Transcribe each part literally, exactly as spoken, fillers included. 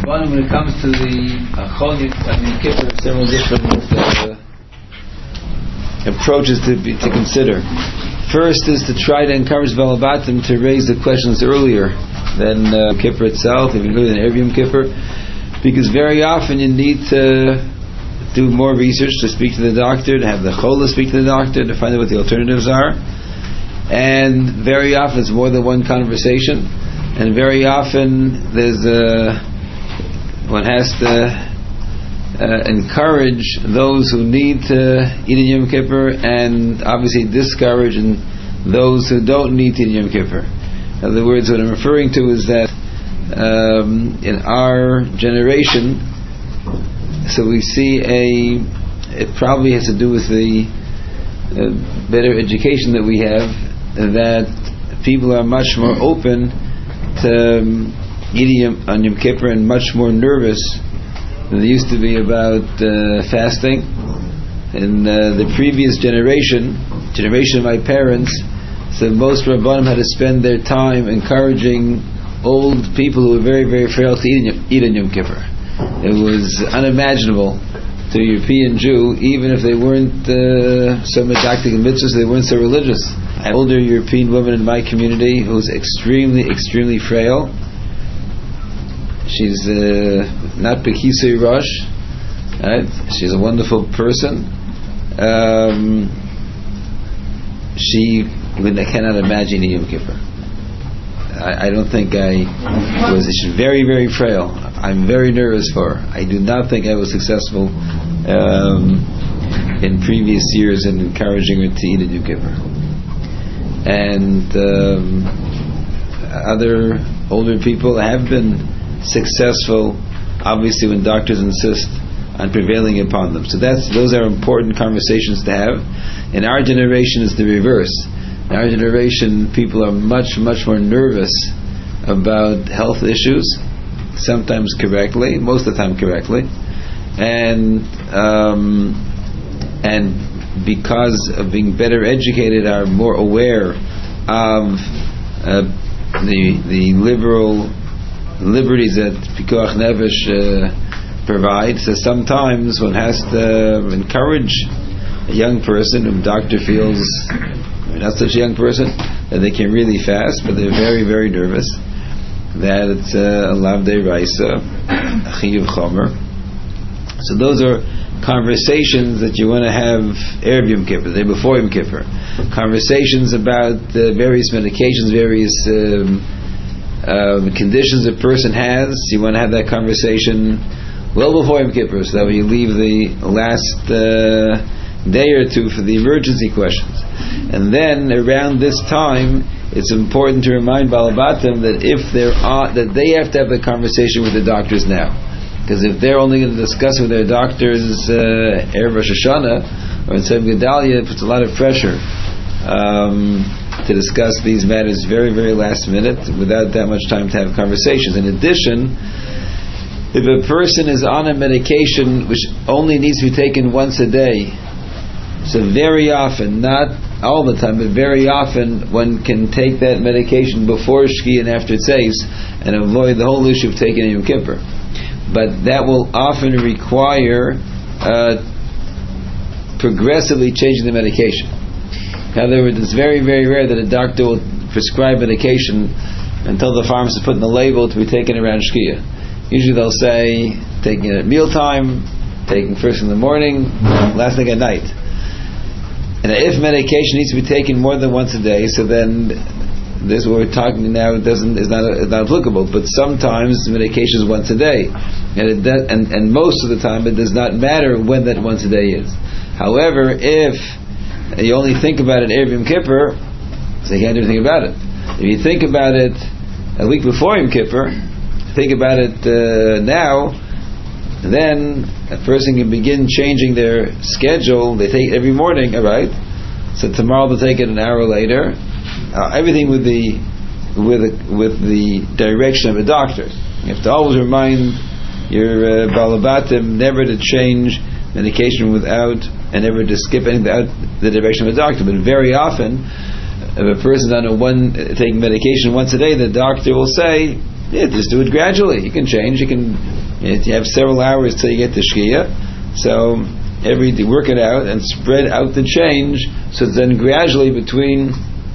Rabbanim, when it comes to the Chol Yom Kippur, several different uh, approaches to be, to consider. First is to try to encourage Balabatim to raise the questions earlier than uh, Kippur itself, even earlier than Erev Yom Kippur, because very often you need to do more research, to speak to the doctor, to have the Chola speak to the doctor, to find out what the alternatives are. And very often it's more than one conversation, and very often there's a one has to uh, encourage those who need to eat in Yom Kippur, and obviously discourage and those who don't need to eat in Yom Kippur. In other words, what I'm referring to is that um, in our generation, so we see a, it probably has to do with the uh, better education that we have, that people are much more open to um, eating on Yom Kippur and much more nervous than they used to be about uh, fasting. In uh, the previous generation, generation of my parents, so most Rabbanim had to spend their time encouraging old people who were very, very frail to eat, eat on Yom Kippur. It was unimaginable to a European Jew, even if they weren't uh, so medactic in mitzvahs, they weren't so religious. An older European woman in my community who's extremely, extremely frail. She's uh, not Bekisei Rosh, right? She's a wonderful person. Um, she, I cannot imagine Yom Kippur. I, I don't think I was. She's very, very frail. I'm very nervous for her. I do not think I was successful um, in previous years in encouraging her to eat at Yom Kippur. And um, other older people have been successful, obviously, when doctors insist on prevailing upon them. So that's those are important conversations to have. In our generation, it's the reverse. In our generation, people are much, much more nervous about health issues, sometimes correctly, most of the time correctly, and um, and because of being better educated, are more aware of uh, the the liberal liberties that Pikuach Nefesh uh, provides. So sometimes one has to encourage a young person whom doctor feels not such a young person that they can really fast, but they're very, very nervous, that it's a lavdei raisa, a chiyuv chomer. So those are conversations that you want to have Erev Yom Kippur, the day before Yom Kippur. Conversations about uh, various medications, various um, uh, conditions a person has. You want to have that conversation well before Yom Kippur, so that when you leave the last uh, day or two for the emergency questions. And then around this time, it's important to remind Balabatim that if there are, that they have to have a conversation with the doctors now. Because if they're only going to discuss with their doctors uh, Erev Rosh Hashanah or in Sev Gedalia, it puts a lot of pressure um, to discuss these matters very, very last minute without that much time to have conversations. In addition, if a person is on a medication which only needs to be taken once a day, so very often, not all the time, but very often, one can take that medication before Shki and after Tzeis and avoid the whole issue of taking Yom Kippur. But that will often require uh, progressively changing the medication. In other words, it's very, very rare that a doctor will prescribe medication and tell the pharmacist to put in the label to be taken around Shkia. Usually they'll say, taking it at mealtime, taking first in the morning, last thing at night. And if medication needs to be taken more than once a day, so then this what we're talking now doesn't is not is not applicable. But sometimes medication is once a day, and it does, and and most of the time it does not matter when that once a day is. However, if you only think about it Erev Yom Kippur, so you can't do anything about it. If you think about it a week before Yom Kippur, think about it uh, now, then a person can begin changing their schedule. They take it every morning, all right? So tomorrow they'll take it an hour later. Uh, everything with the with the, with the direction of a doctor. You have to always remind your uh, balabatim never to change medication without and never to skip anything without the direction of a doctor. But very often, if a person is on a one taking medication once a day, the doctor will say, Yeah, just do it gradually. You can change. You can. You have several hours till you get to Shkia. So every day work it out and spread out the change. So then gradually between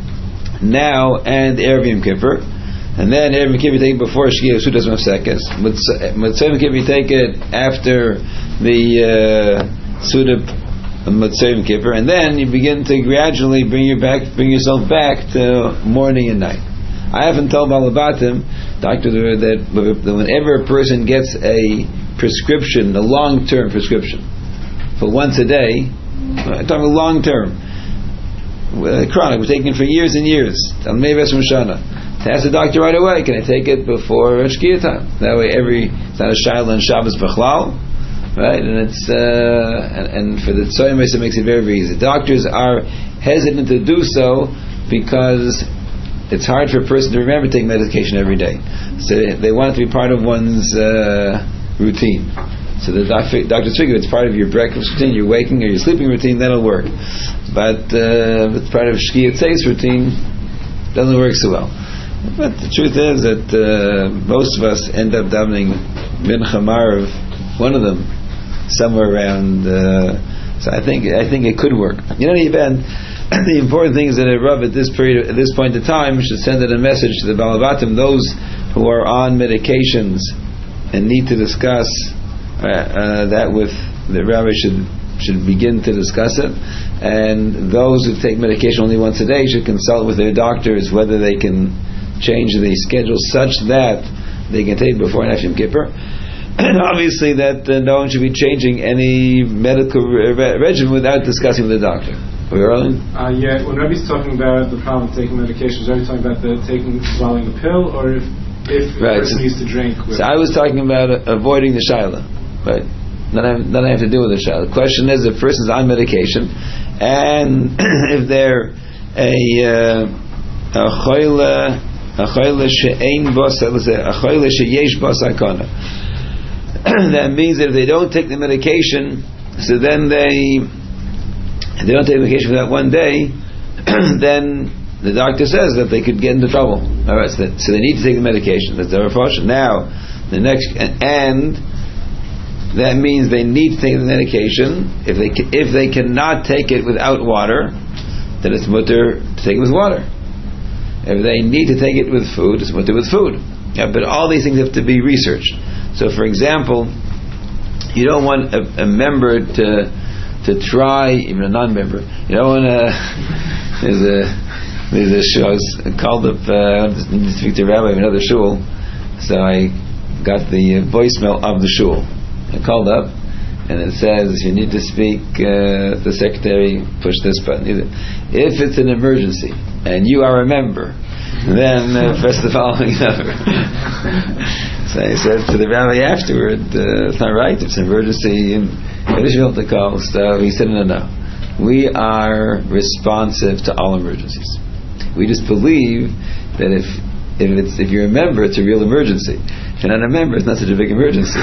now and Erev Yom Kippur, and then Erev Yom Kippur you take it before Shkia Sudas Mafsekes. Motzei Yom Kippur you take it after the uh, Suda Motzei Yom Kippur, and then you begin to gradually bring your back, bring yourself back to morning and night. I haven't told Balabatim, Doctor, that whenever a person gets a prescription, a long-term prescription, for once a day, I'm talking long-term, chronic, we're taking it for years and years, maybe that's from Shana, to ask the doctor right away, can I take it before Shkia time? That way every, it's not a Shaila and Shabbos Bechlal, right? And it's, uh, and, and for the Tzoyim, it makes it very, very easy. Doctors are hesitant to do so because it's hard for a person to remember taking medication every day. So they want it to be part of one's uh, routine. So the doctor, doctors figure it's part of your breakfast routine, your waking or your sleeping routine, that'll work. But uh, if it's part of Shkia Tzeis routine, doesn't work so well. But the truth is that uh, most of us end up davening Mincha Marav, one of them, somewhere around. Uh, so I think I think it could work. In any event, the important thing is that a Rav at this period, at this point in time, should send out a message to the Balabatim, those who are on medications and need to discuss uh, uh, that with the Rabbi should should begin to discuss it, and those who take medication only once a day should consult with their doctors whether they can change the schedule such that they can take it before and after Yom Kippur. And obviously that uh, no one should be changing any medical re- regimen without discussing with the doctor. Uh, yeah, when Rabbi's talking about the problem of taking medications, are you talking about the taking, swallowing a pill, or if, if right. a person so, needs to drink? With so I was talking about uh, avoiding the shaila, right? Then I, then I have to deal with the shaila. The question is, if a person's on medication, and if they're a a choyle a choyle she'ein bos a choyle she'yesh bos hakana, that means that if they don't take the medication, so then they. If they don't take medication for that one day, then the doctor says that they could get into trouble. All right, so, that, so they need to take the medication. That's their approach. Now, the next, and that means they need to take the medication. If they if they cannot take it without water, then it's mutter to take it with water. If they need to take it with food, it's mutter with food. Yeah, but all these things have to be researched. So, for example, you don't want a, a member to to try, even a non-member. You don't want to. There's a there's a shul. I was called up. Uh, I need to speak to a rabbi of another shul, so I got the voicemail of the shul. I called up, and it says, "You need to speak uh, the secretary. Push this button. If it's an emergency and you are a member, then uh, press the following number." So I said to the rabbi afterward, uh, "It's not right. It's an emergency." To call. So he said, no, no. We are responsive to all emergencies. We just believe that if if it's if you're a member, it's a real emergency. If you're not a member, it's not such a big emergency.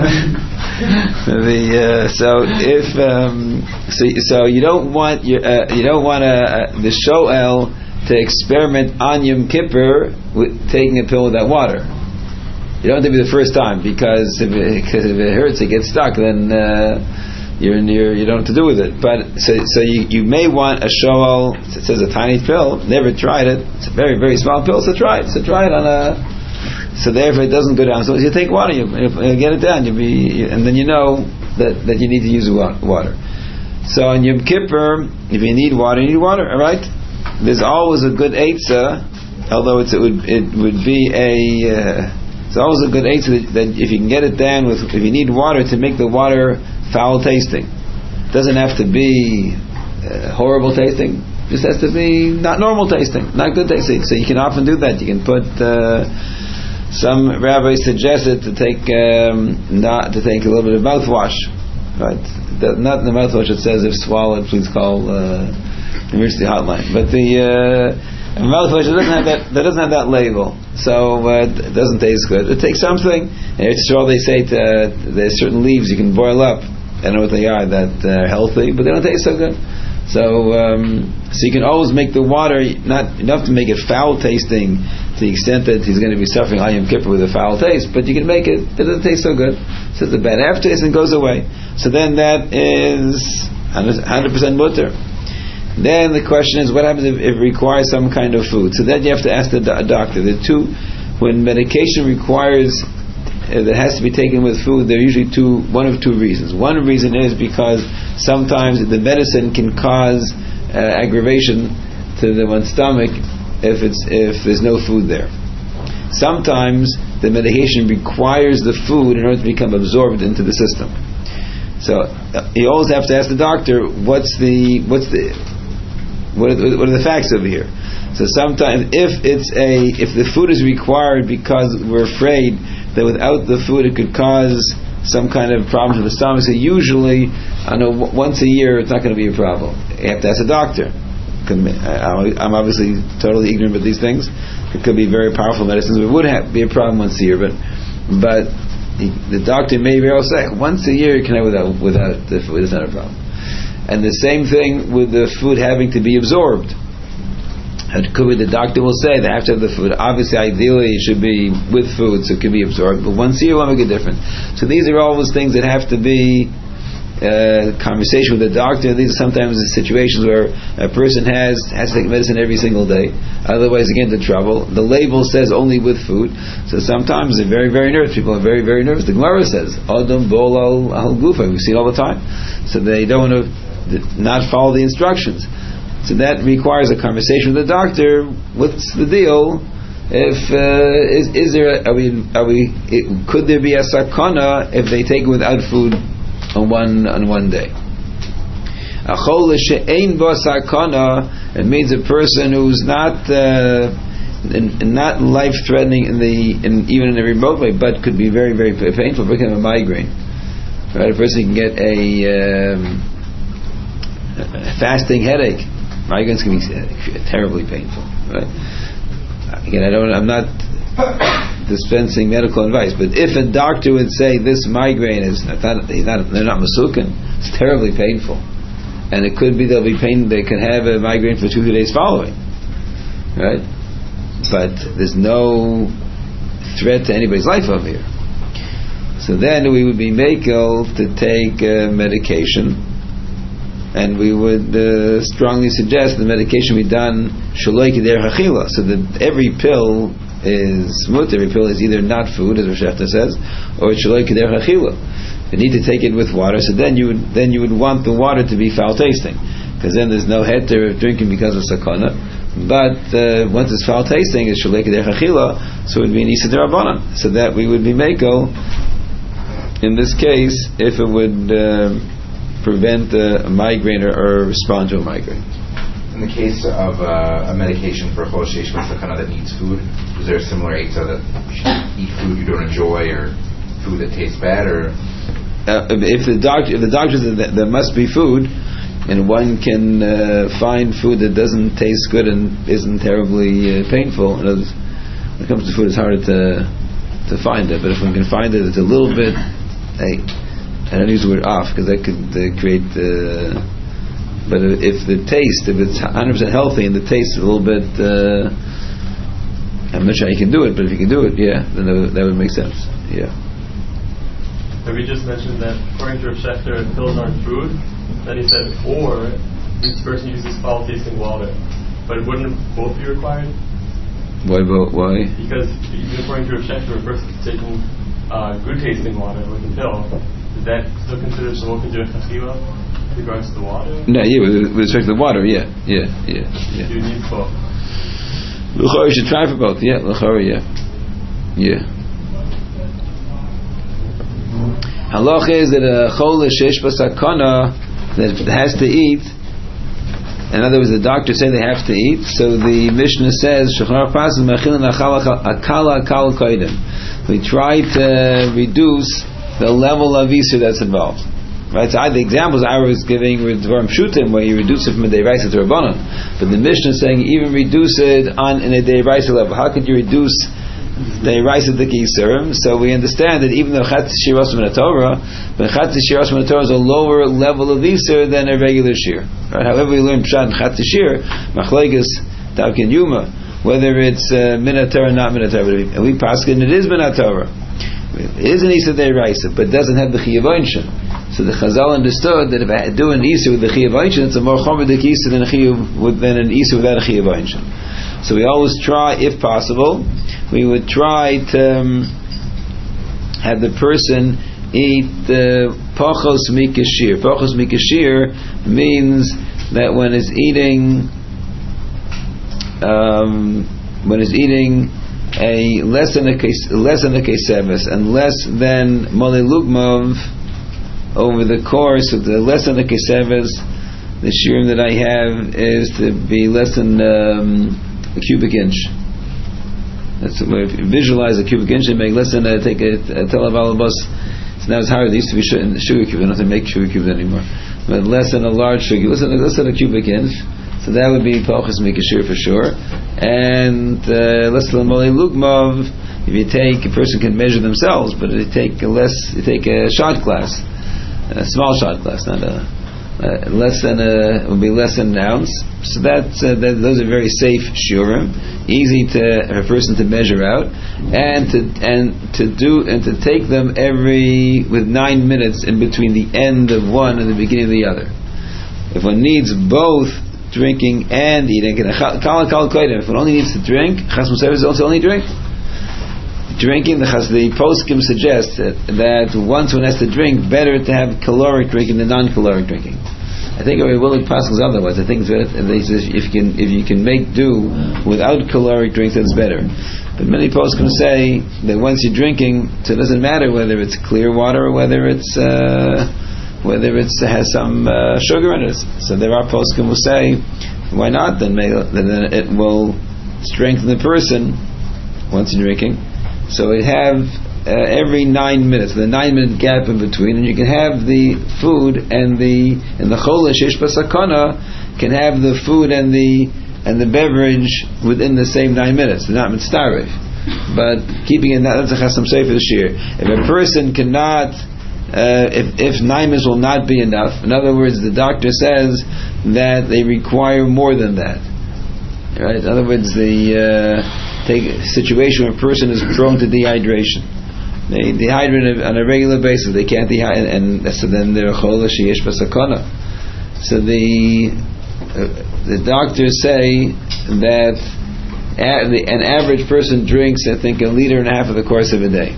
the uh, so if um, so so you don't want your uh, you don't want uh, the shoel to experiment on Yom Kippur with taking a pill without water. You don't have to be the first time, because if it, because if it hurts, it gets stuck, then uh, you're near, you don't have to do with it. But so so you, you may want a shoel. It says a tiny pill. Never tried it. It's a very very small pill. So try it. So try it on a. So therefore it doesn't go down. So as you take water, you, you get it down. You be and then you know that, that you need to use water. So on Yom Kippur, if you need water, you need water. All right. There's always a good eitzah, although it's, it would it would be a. Uh, It's always a good answer that, that if you can get it down with, if you need water, to make the water foul tasting. It doesn't have to be uh, horrible tasting. It just has to be not normal tasting, not good tasting. So you can often do that. You can put uh, some rabbis suggested to take um, not to take a little bit of mouthwash, right? The, not in the mouthwash. It says if swallowed, please call uh, the emergency hotline. But the uh, And mouthwash doesn't have that. That doesn't have that label, so uh, it doesn't taste good. It takes something. And it's all they say. To, uh, there's certain leaves you can boil up. I don't know what they are. That are healthy, but they don't taste so good. So, um, so you can always make the water not enough to make it foul tasting, to the extent that he's going to be suffering on Yom Kippur with a foul taste, but you can make it, it doesn't taste so good. So it's a bad aftertaste and goes away. So then that is one hundred percent mutter. Then the question is, what happens if, if it requires some kind of food? So then you have to ask the do- doctor. The two, when medication requires, uh, that has to be taken with food, there are usually two, one of two reasons. One reason is because sometimes the medicine can cause uh, aggravation to the one's stomach if it's if there's no food there. Sometimes the medication requires the food in order to become absorbed into the system. So uh, you always have to ask the doctor, what's the what's the what are the, what are the facts over here? So sometimes if it's a if the food is required because we're afraid that without the food it could cause some kind of problem to the stomach, so usually I know once a year it's not going to be a problem. You have to ask a doctor. I'm obviously totally ignorant about these things. It could be very powerful medicines. It would have, be a problem once a year, but but the doctor may very well say once a year you can have without without the food. It's not a problem. And the same thing with the food having to be absorbed. It could be the doctor will say they have to have the food. Obviously, ideally, it should be with food so it can be absorbed. But once a year will make a difference. So these are always things that have to be uh, conversation with the doctor. These are sometimes the situations where a person has has to take medicine every single day. Otherwise, they get into trouble. The label says only with food. So sometimes they're very, very nervous. People are very, very nervous. The Gemara says, Adam bol al gufa. We see it all the time. So they don't want to not follow the instructions. So that requires a conversation with the doctor. What's the deal? If uh, is is there? Are we? Are we? It, could there be a sakana if they take it without food on one on one day? A chol she'ein bo sakana. It means a person who's not uh, in, not life threatening in the in, even in a remote way, but could be very very painful. For example, a migraine. Right, a person can get a, um, a fasting headache. Migraines can be terribly painful, right? Again, I don't. I'm not dispensing medical advice, but if a doctor would say this migraine is not, he's not, they're not masukin, it's terribly painful, and it could be there'll be pain. They can have a migraine for two three days following, right? But there's no threat to anybody's life over here. So then we would be makel to take uh, medication. And we would uh, strongly suggest the medication be done shaloi k'derech achila, so that every pill is mut, every pill is either not food, as Rosh Hashanah says, or it's shaloi k'derech achila. You need to take it with water, so then you would then you would want the water to be foul tasting, because then there's no heter of drinking because of sakana. But uh, once it's foul tasting, it's shaloi k'derech achila, so it would be an isa d'Rabbanan. So that we would be meko in this case if it would. Uh, prevent uh, a migraine or, or respond to a migraine. In the case of uh, a medication for a chol sheish b'sakana that needs food, is there a similar eitzah that you should eat food you don't enjoy or food that tastes bad? Or uh, if the doctor if the doctor says that there must be food, and one can uh, find food that doesn't taste good and isn't terribly uh, painful, when it comes to food, it's harder to to find it. But if one can find it, it's a little bit. Hey, I don't use the word off because that could uh, create. Uh, but if the taste, if it's one hundred percent healthy and the taste is a little bit, uh, I'm not sure you can do it, but if you can do it, yeah, then that would, that would make sense. Yeah. So we just mentioned that according to Rav Shechter, pills aren't food. Then he said, or each person uses foul-tasting water, but wouldn't both be required? Why? Why? Because even according to Rav Shechter, a person taking uh, good-tasting water with a pill. Is that still considered shaloi k'derech achila with regards to the water? No, yeah, with, with respect to the water, yeah, yeah, yeah, yeah. You need both. L'chora, you should try for both, yeah, l'chora, yeah, yeah. Halacha is that a chol sheish b'sakana that has to eat. In other words, the doctor said they have to eat. So the Mishnah says, "Shachar pasuk mechilin akala akal koydem." We try to reduce the level of Isur that's involved. Right? So I, the examples I was giving were Dvarim Pshutim, where you reduce it from a Deiraisa to Rabbanon. But the Mishnah is saying even reduce it on in a Deiraisa level. How could you reduce Deiraisa to Isurim? So we understand that even though Chatz Shir Osam in the Torah, but Chatz Shir Osam in the Torah is a lower level of Isur than a regular Shir. Right? However, we learn Pshat and Chatz Shir, Machlekes, Tavkin Yuma. whether it's uh, Minat Torah or not Minat Torah. And we paskin it is Minat Torah. It is an Isa Deiraisa, but doesn't have the Chiyuv Einshin. So the Chazal understood that if I do an Isa with the Chiyuv Einshin, it's a more chomedik Isa than a Chiyuv than an Isa without a Chiyuv Einshin. So we always try, if possible, we would try to um, have the person eat uh, Pachos Mikashir. Pachos Mikashir means that when it's eating, um, when it's eating a less than a less than a keseves and less than Mole Lugmav over the course of the less than a keseves, the shirim that I have is to be less than um, a cubic inch. That's if you visualize a cubic inch and make less than a, take a, a televalabus. So now it's hard. They used to be sugar cubes. They don't have to make sugar cubes anymore. But less than a large sugar, less than, less than a cubic inch. So that would be Pachas Mikashir for sure. And uh, less than Mole Lugmav, if you take, a person can measure themselves, but if you take a less, you take a shot glass, a small shot glass, not a, uh, less than a, it would be less than an ounce. So that's, uh, that, those are very safe shurim, easy to, for a person to measure out, and to, and to do, and to take them every, with nine minutes in between the end of one and the beginning of the other. If one needs both drinking and eating, if one only needs to drink, Chas Musaf is also only drink. Drinking, the Chas, the poskim suggests that, that once one has to drink, better to have caloric drinking than non-caloric drinking. I think we will pass otherwise. I think that if you can if you can make do without caloric drinks, that's better. But many poskim say that once you're drinking, so it doesn't matter whether it's clear water or whether it's uh, whether it has some uh, sugar in it. So there are poskim who say, why not? Then, may, then it will strengthen the person once you're drinking. So it have uh, every nine minutes, the nine minute gap in between, and you can have the food and the and the chola sheish basakana can have the food and the and the beverage within the same nine minutes. They're not mitzaref, but keeping it that's a chasam sefer shir. If a person cannot, uh, if if nine minutes will not be enough, in other words, the doctor says that they require more than that. Right? In other words, the uh, take a situation where a person is prone to dehydration. They dehydrate on a regular basis. They can't dehydrate, and, and so then they're chola sheyesh basakana. So the uh, the doctors say that a, the, an average person drinks, I think, a liter and a half of the course of a day.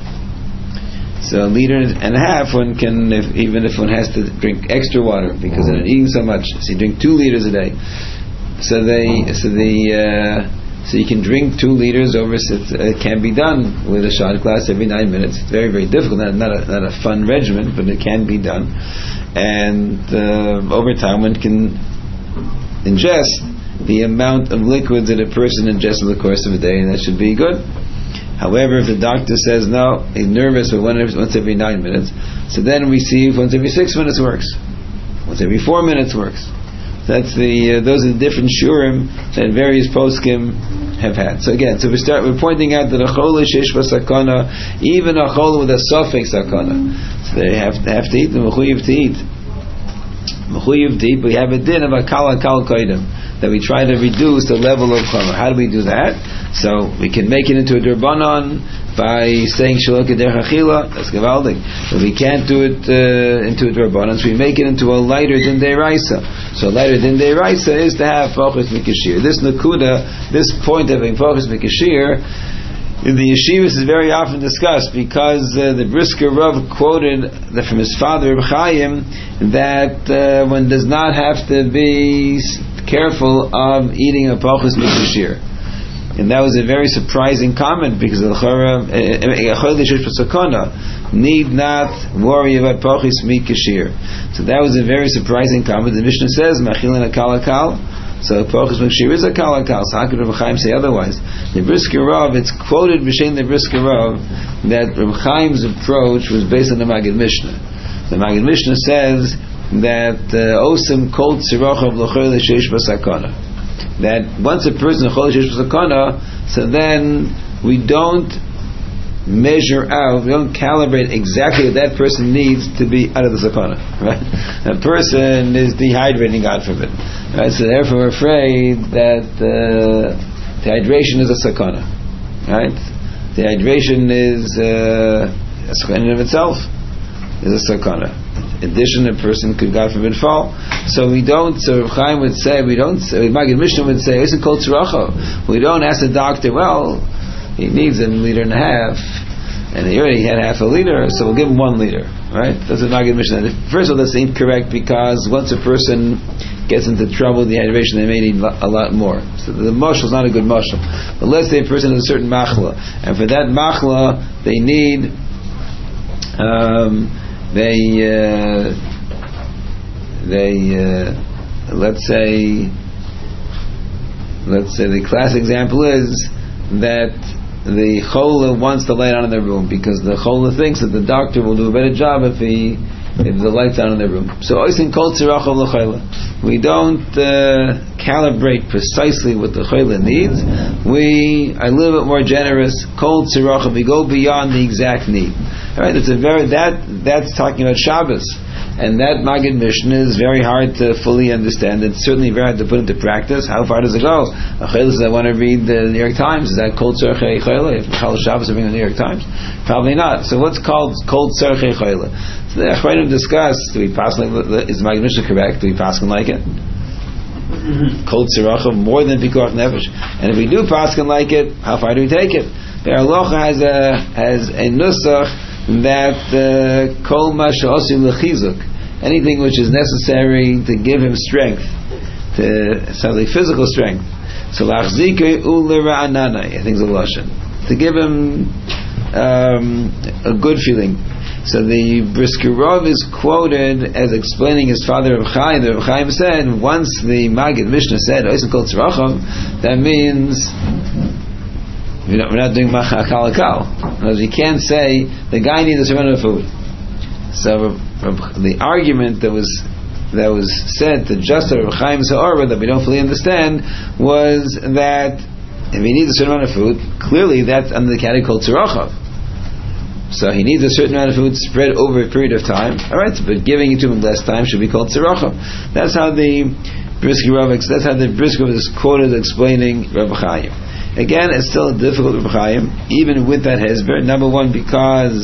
So a liter and a half, one can, if, even if one has to drink extra water because they're eating so much, so you drink two liters a day. So they, so the. Uh, So you can drink two liters over. It can be done with a shot glass every nine minutes. It's very, very difficult. Not, not a not a fun regimen, but it can be done. And uh, over time, one can ingest the amount of liquids that a person ingests in the course of a day, and that should be good. However, if the doctor says no, he's nervous, but once every nine minutes, so then we see if once every six minutes works, once every four minutes works. That's the uh, those are the different shurim that various poskim have had. So again, so we start. We're pointing out that a chola sheish basakana, even a chola with a suffix sakana, so they have to have to eat. The mechuyev to eat. Mechuyev to eat. We have a din of a kal kal koidem that we try to reduce the level of chomer. How do we do that? So we can make it into a durbanon by saying shalom kederech achila. That's gavaldik. But we can't do it uh, into a durbanon, so we make it into a lighter din deiraisa. So lighter din deiraisa is to have pachos mikashir. This nakuda, this point of having pachos mikashir, in the yeshivas is very often discussed because uh, the Brisker Rav quoted that from his father Reb Chaim that uh, one does not have to be careful of eating a pachos mikashir. And that was a very surprising comment because the need not worry about pachos mikashir. So that was a very surprising comment. The Mishnah says machilin a kal kal. So pachos mikashir is a kal kal. So how could Reb Chaim say otherwise? The Brisker Rav, it's quoted b'shem the Brisker Rav that Reb Chaim's approach was based on the Maggid Mishnah. The Maggid Mishnah says that osim kol tzirachav l'chol sheish basakana. That once a person is chol sheish basakana, so then we don't measure out, we don't calibrate exactly what that person needs to be out of the sakana. Right? A person is dehydrating, God forbid. Right? So therefore, we're afraid that uh, Dehydration is a sakana, right? Dehydration is uh, a sakana in of itself. Is a sakana. In addition, a person could, God forbid, fall. So we don't. So Reb Chaim would say, we don't. Maggid Mishnah would say, "Isn't kol tzaracha." We don't ask the doctor. Well, he needs a liter and a half, and he already had half a liter, so we'll give him one liter, right? That's what Maggid Mishnah. First of all, that's incorrect, because once a person gets into trouble with dehydration, they may need a lot more. So the mashal is not a good mashal. But let's say a person has a certain machla, and for that machla, they need. Um, They, uh, they, uh, let's say, let's say the classic example is that the chola wants the light on in their room, because the chola thinks that the doctor will do a better job if he, if the light's on in their room. So, oisin kol tziracha l'chola. We don't uh, calibrate precisely what the chola needs. We are a little bit more generous. Kol tziracha. We go beyond the exact need. All right, it's a very that that's talking about Shabbos, and that Maggid Mishnah is very hard to fully understand. It's certainly very hard to put into practice. How far does it go? A chayla says, I want to read the New York Times. Is that kol tzarchei chayla? If Chal Shabbos are reading the New York Times, probably not. So what's called kol tzarchei chayla? So the Achronim discussed: do we pass like is Maggid Mishnah correct? Do we pass like it? Kol tzaracha more than pikuach nefesh, and if we do pass like it, how far do we take it? The Halacha has a has a nusach that kol ma she'osim lechizuk, anything which is necessary to give him strength, to sounds like physical strength. So lachzike u'lera'anana, I think is a lashon, to give him um, a good feeling. So the Brisker Rov is quoted as explaining his father Reb Chaim. The Reb Chaim said, once the Maggid Mishnah said oisin kol tzaracham, that means We're not, we're not doing macha kal kal. You can't say the guy needs a certain amount of food. So the argument that was that was said to just Reb Chaim Sa'orah that we don't fully understand was that if he needs a certain amount of food, clearly that's under the category called tzaracha. So he needs a certain amount of food spread over a period of time. All right, but giving it to him less time should be called tzaracha. That's how the Brisker Rov. That's how the Brisker Rov is quoted explaining Reb Chaim. Again, it's still difficult with Chaim, even with that hezber. Number one, because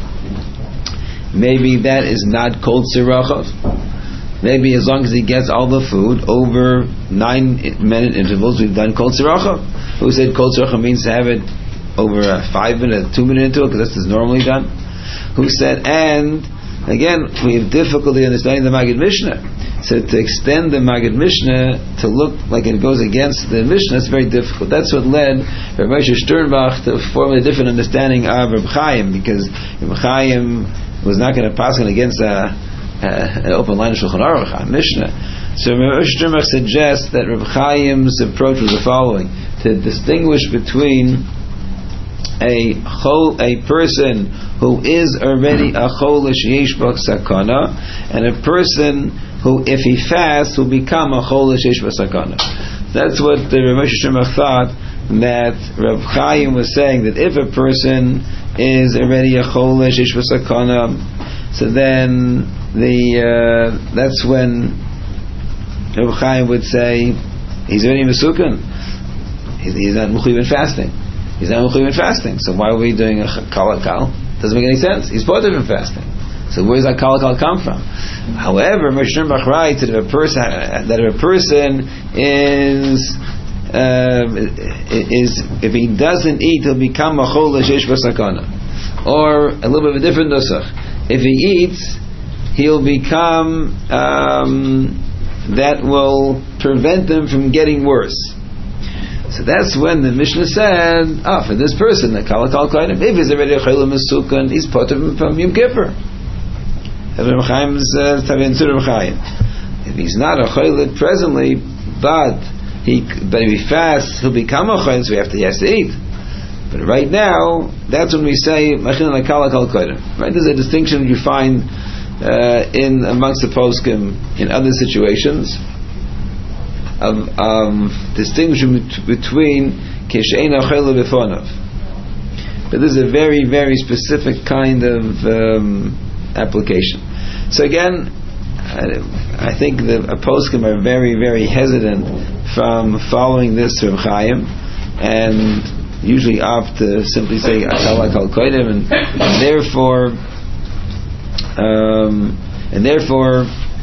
maybe that is not kol tzaracha. Maybe as long as he gets all the food over nine minute intervals, we've done kol tzaracha. Who said kol tzaracha means to have it over a five minute, two minute interval, because that's normally done? Who said, and again, we have difficulty understanding the Maggid Mishnah. So to extend the Maggid Mishnah to look like it goes against the Mishnah, it's very difficult. That's what led Reb Moshe Sternbach to form a different understanding of Reb Chaim, because Reb Chaim was not going to pass it against a, a, an open line of Shulchan Aruch, a Mishnah. So Reb Moshe Sternbach suggests that Reb Chaim's approach was the following: to distinguish between a chol, a person who is already a cholish yesh b'ak sakana, and a person who, if he fasts, will become a cholish yesh b'ak sakana. That's what the Reb Moshe Sternbach thought, that Reb Chaim was saying, that if a person is already a cholish yesh b'ak sakana, so then the uh, that's when Reb Chaim would say he's already mesukan. He's, he's not mechuyev in fasting. He's not mechuyev in fasting. So why are we doing a kal kal? Doesn't make any sense. He's part of in fasting. So where does that kal kal come from? However, Moshe Sternbach writes that if a person that if a person is uh, is if he doesn't eat, he'll become a cholish yesh b'sakana. Or a little bit of a different nusach: if he eats, he'll become um, that will prevent them from getting worse. So that's when the Mishnah said, ah, for this person, the kal kal kainim, if he's already a chayla mesukan, he's part of him from Yom Kippur. If he's not a chayla presently, but he, but if he fasts, he'll become a chayla, so we have to, he has to eat. But right now, that's when we say machin la kal kal kainim. Right? There's a distinction you find uh, in amongst the poskim in other situations. Of, of distinguishing between kisheina chayla b'fonav, but this is a very, very specific kind of um, application. So again, I, I think the poskim are very, very hesitant from following this Reb Chaim, and usually opt to simply say Akal Akal Kodim, and, and therefore, um, and therefore,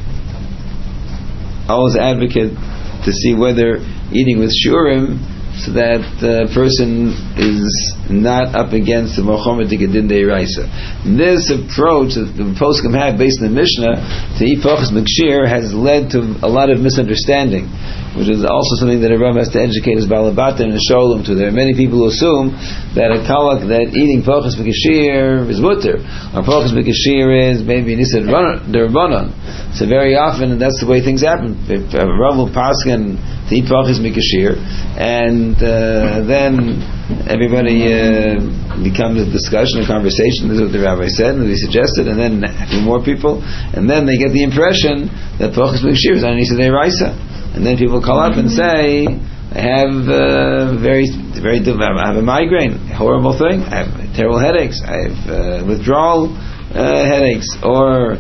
I always advocate to see whether eating with shurim, so that the person is not up against the Mohammed Din Deiraisa. This approach that the poskim have based on the Mishnah to eat pachas mikshir has led to a lot of misunderstanding, which is also something that a Rav has to educate his Balabatan and Sholem to. There are many people who assume that a kalak, that eating pachas mikshir is mutter, or pachas mikshir is maybe nisad derbanan. So very often, and that's the way things happen. If a Rav will paskin to eat pachas mikshir, and uh, then everybody uh, becomes a discussion, a conversation. This is what the rabbi said, and he suggested, and then a few more people, and then they get the impression that pachas mikshir is on nisad deiraisa. And then people call up and say, I have uh, very, very, I have a migraine, a horrible thing. I have terrible headaches. I have uh, withdrawal uh, headaches, or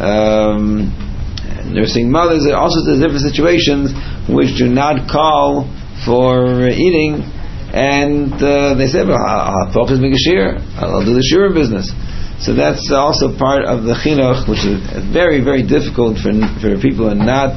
um, nursing mothers. There are all sorts of different situations which do not call for uh, eating. And uh, they say, well, I'll focus on shir. I'll do the shir business. So that's also part of the chinuch, which is very, very difficult for for people who are not.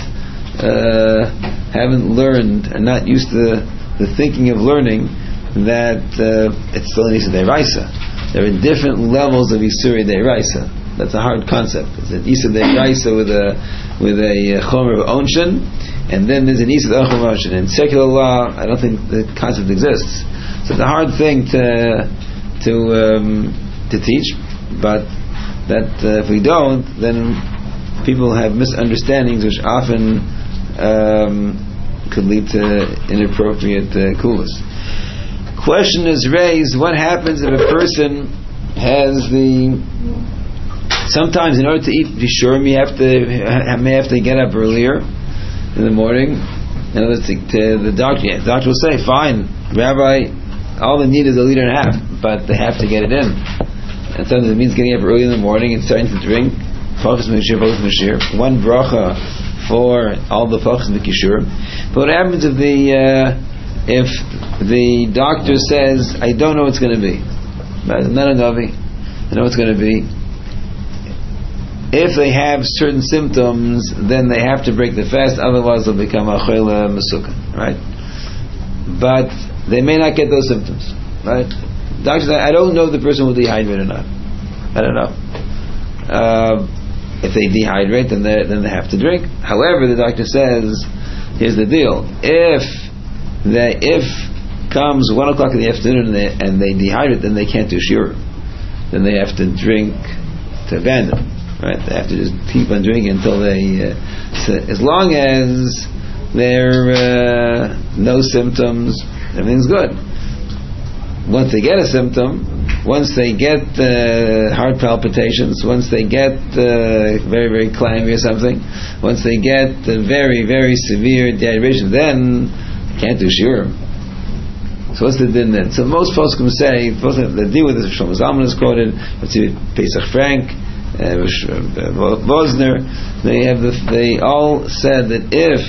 Uh, haven't learned and not used to the thinking of learning that uh, it's still an Isur Deiraisa. There are different levels of Isur Deiraisa. That's a hard concept. It's an Isur Deiraisa with a with a Chomer of Onshin, and then there's an Isur of Onshin. In secular law, I don't think the concept exists. So it's a hard thing to to um, to teach, but that uh, if we don't, then people have misunderstandings which often Um, could lead to inappropriate uh, kulas. Question is raised: what happens if a person has the? Sometimes, in order to eat bishurim, you have to may have to get up earlier in the morning. And let's see, to the doctor, yeah, the doctor will say, "Fine, Rabbi, all they need is a liter and a half, but they have to get it in." And sometimes it means getting up early in the morning and starting to drink. Focus mishir, focus mishir. One bracha for all the folks in the kishur. But what happens if the uh, if the doctor says, I don't know what's going to be, I'm not a Navi, I know what's going to be. If they have certain symptoms, then they have to break the fast, otherwise they'll become a chayla masukah, right? But they may not get those symptoms, right? Doctor says, I don't know if the person will dehydrate or not. I don't know. Uh, If they dehydrate, then they then they have to drink. However, the doctor says, here's the deal: if they if comes one o'clock in the afternoon and they, and they dehydrate, then they can't do shir. Then they have to drink to abandon. Right? They have to just keep on drinking until they. Uh, so as long as there are uh, no symptoms, everything's good. Once they get a symptom, once they get uh, heart palpitations, once they get uh, very, very clammy or something, once they get uh, very, very severe dehydration, then they can't do shiur. So what's the din then? So most folks can say, the deal with this, Shlomo Zalman is quoted, let's see, Pesach Frank, uh, Vosner, they have the, they all said that if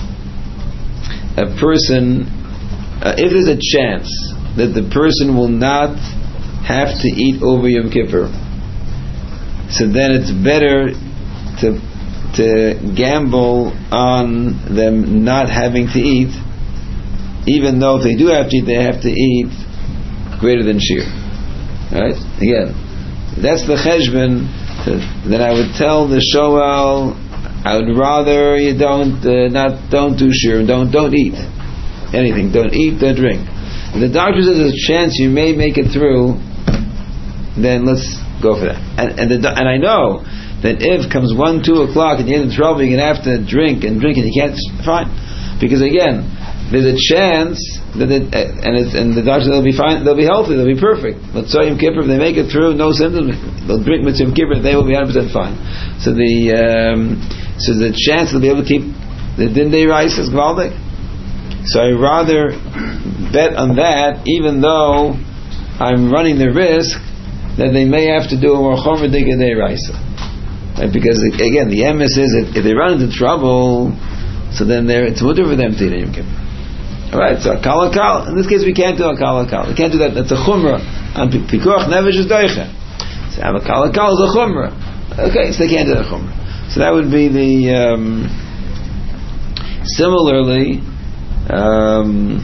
a person, uh, if there's a chance that the person will not have to eat over Yom Kippur, so then it's better to to gamble on them not having to eat, even though if they do have to eat, they have to eat greater than shir. Right? Again, that's the cheshbon. Then I would tell the shoel, I would rather you don't uh, not don't do shir, don't don't eat anything, don't eat, don't drink. If the doctor says there's a chance you may make it through, then let's go for that. And and, the, and I know that if comes one, two o'clock at the end of trouble, you're going to have to drink and drink and you can't, fine. Because again, there's a chance that it, and it's, and the doctor they'll be fine, they'll be healthy, they'll be perfect. But so Yom Kippur, if they make it through, no symptoms, they'll drink Mitzvah Yom Kippur, they will be one hundred percent fine. So the um, so the chance they'll be able to keep the Din Deiraisa is Gvaldik. So I rather bet on that, even though I'm running the risk that they may have to do a more chomer Din Deiraisa. Right? Because again, the emes is if, if they run into trouble, so then it's mutter for them to eat Yom Kippur. Alright, so akal akal. In this case, we can't do akal akal. We can't do that. That's a chumrah. On pikuach nefesh is doicha. So have akal akal is a chumrah. Okay, so they can't do a chumrah. So that would be the. Um, similarly, um,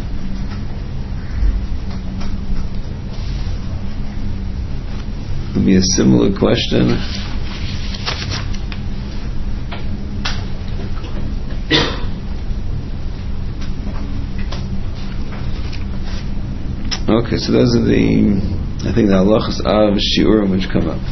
would be a similar question. Okay, so those are the, I think the halachas of shiurim which come up.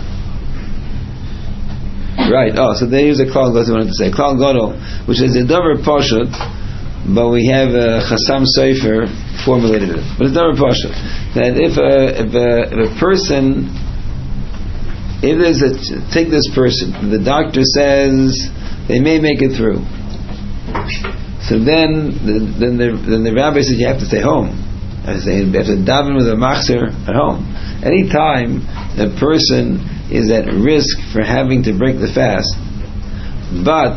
Right. Oh, so they use a klal gadol. I wanted to say klal gadol, which is a davar pashut, but we have a chasam sefer formulated it. But it's davar pashut that if a if a, if a person, if there's a take this person, the doctor says they may make it through. So then, the, then the then the rabbi says you have to stay home. I say you have to daven with a machzor at home. Anytime a person is at risk for having to break the fast, but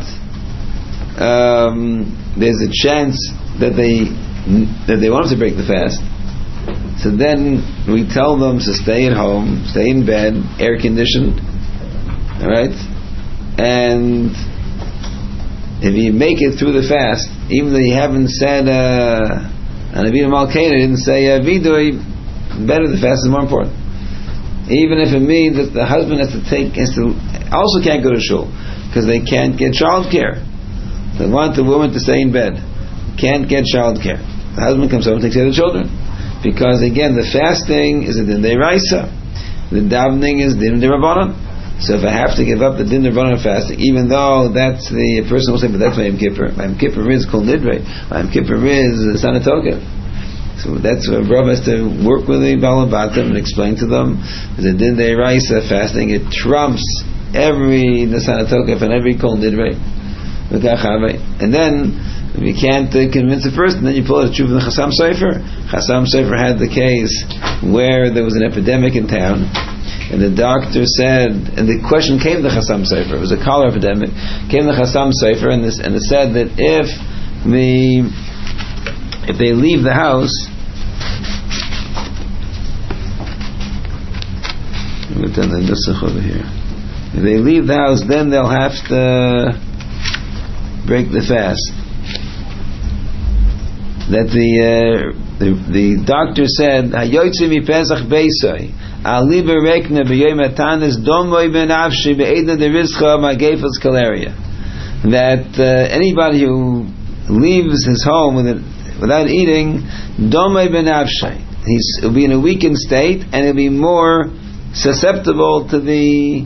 um, there's a chance that they that they want to break the fast, so then we tell them to stay at home, stay in bed, air conditioned, all right, and if you make it through the fast, even though you haven't said uh, an Avinu Malkeinu, didn't say uh, Vidui, better the fast is more important. Even if it means that the husband has to take, has to also can't go to shul because they can't get child care. They want the woman to stay in bed, can't get child care. The husband comes home and takes care of the children because again the fasting is a din deraisa, the davening is din derabanan. So if I have to give up the din derabanan fasting, even though that's the person will say, but that's my Yom Kippur. My Yom Kippur is kol nidrei. My Yom Kippur is sanatoka. So that's where Rav has to work with the Balabatim and explain to them the din deraisa fasting, it trumps every Nesana Tokef and every Kol Nidrei. And then if you can't uh, convince a person, then you pull out a truth from the Chasam Sofer. Chasam Sofer had the case where there was an epidemic in town, and the doctor said, and the question came to the Chasam Sofer, it was a cholera epidemic, came to the Chasam Sofer, and, this, and it said that if the if they leave the house, over here. If they leave the house, then they'll have to break the fast. That the uh, the, the doctor said, "Hayotzim mipesach beisai, ali berekna b'yom hatanis domoy benavshi be'edna derizcha magefos kalaria." That uh, anybody who leaves his home with it, without eating, domoy benavshi, he's will be in a weakened state, and he'll be more susceptible to the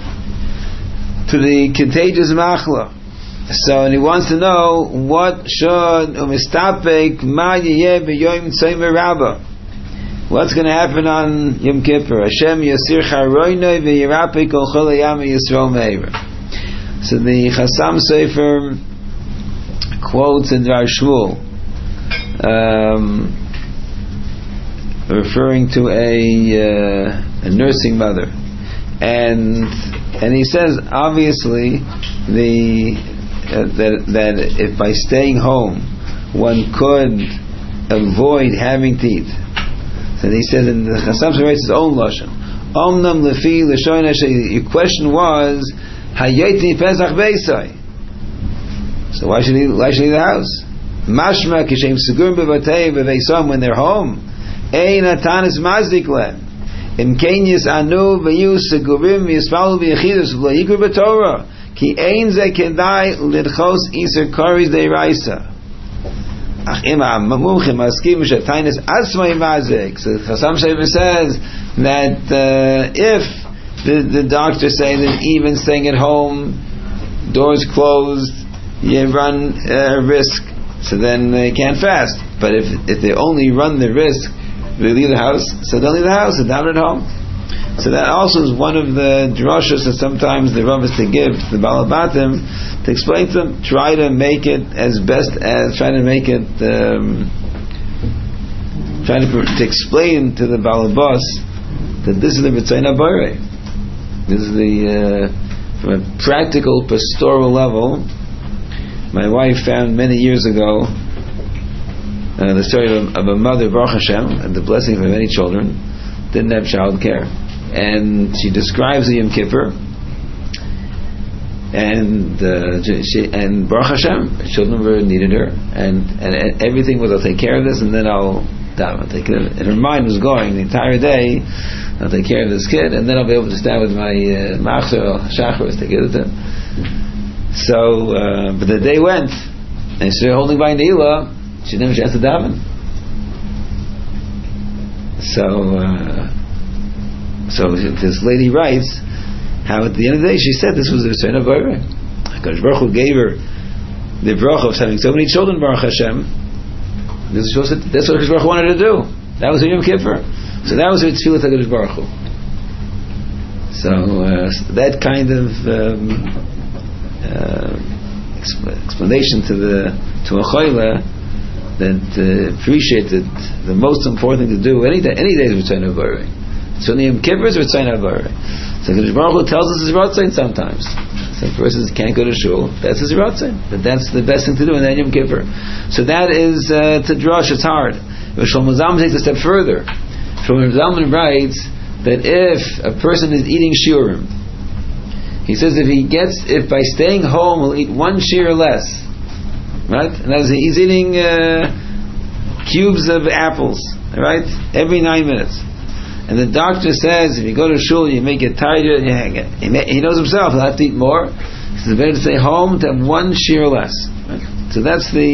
to the contagious machla. So, and he wants to know what should umistapek ma yeh b'yom tzaymer rabba. What's going to happen on Yom Kippur? Hashem yasir charoinoi v'yirapek kol chol hayam yisrael me'ever. So the Chasam Sofer quotes in Dvar Shmuel, um, referring to a uh, a nursing mother, and and he says obviously the uh, that that if by staying home one could avoid having to eat. So he says in the Chasam Sofer writes his own lashon. Omnam lefi l'shon hashay. Your question was hayoti pesach beisai. So why should he why should he leave the house? Mashma kishem segurim bevatei beveisam, when they're home. Ein atanis mazik lem. Im kenyis anu v'yu segurim v'yispalu v'yechidus v'layikru b'torah ki ein ze kedai lidchos iser koris deiraisa. Ach ima mumchim askim shetainis asmai mazik. So Chasam Sofer says that uh, if the, the doctors say that even staying at home, doors closed, you run a uh, risk, so then they can't fast. But if if they only run the risk, they leave the house, so they'll leave the house and down at home. So that also is one of the drashos that sometimes the Rav has to give to the Balabatim to explain to them. Try to make it as best as try to make it, um, try to, to explain to the Balabas that this is the B'tzayna Borei. This is the uh, from a practical pastoral level. My wife found many years ago uh, the story of, of a mother, Baruch Hashem, and the blessing of many children, didn't have child care. And she describes the Yom Kippur, and uh, she, and Baruch Hashem, her children were needed her, and, and, and everything was, I'll take care of this, and then I'll die. I'll take care of it. And her mind was going the entire day, I'll take care of this kid, and then I'll be able to stand with my machzor, uh, shachar, take care of it. So, uh, but the day went, and she started holding by Neila. She never had to daven. So, uh, so this lady writes how at the end of the day she said this was the return of Borei. HaKadosh Baruch Hu gave her the bracha of having so many children, Baruch Hashem. This is what, that's what HaKadosh Baruch Hu wanted to do. That was her Yom Kippur. So that was her tefillah to HaKadosh Baruch Hu. So uh, that kind of um, uh, exp- explanation to the to a choila that uh, appreciated the most important thing to do any day, any day is return of Borei. So the Yom Kippur is return of Borei. So HaKadosh Baruch Hu tells us his Ratzain sometimes. Some persons can't go to shul. That's his Ratzain, but that's the best thing to do in that Yom Kippur. So that is uh, to drush. It's hard. But Shlomo Zalman takes a step further. Shlomo Zalman writes that if a person is eating shiurim, he says if he gets, if by staying home he'll eat one shiur less, right? And as he's eating uh, cubes of apples, right, every nine minutes. And the doctor says if you go to shul you may get tired, you hang it. He, may, he knows himself he'll have to eat more. So it's better to stay home to have one shiur less. Right? So that's the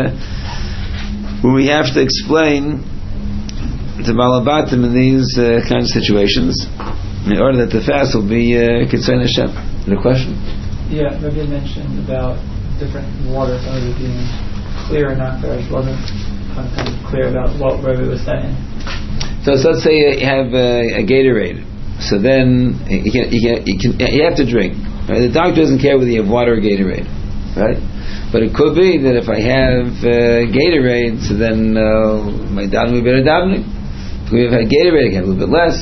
uh, where we have to explain to Balabatim in these uh, kinds of situations in order that the fast will be Kitzvei Hashem. The question? Yeah, Rabbi mentioned about different waters either being clear or not clear. I wasn't kind of clear about what Rabbi was saying. So, so let's say you have a, a Gatorade. So then you, can, you, can, you, can, you have to drink. Right? The doctor doesn't care whether you have water or Gatorade, right? But it could be that if I have uh, Gatorade, so then uh, my davening will be better davening. If we have had Gatorade, I can have a little bit less.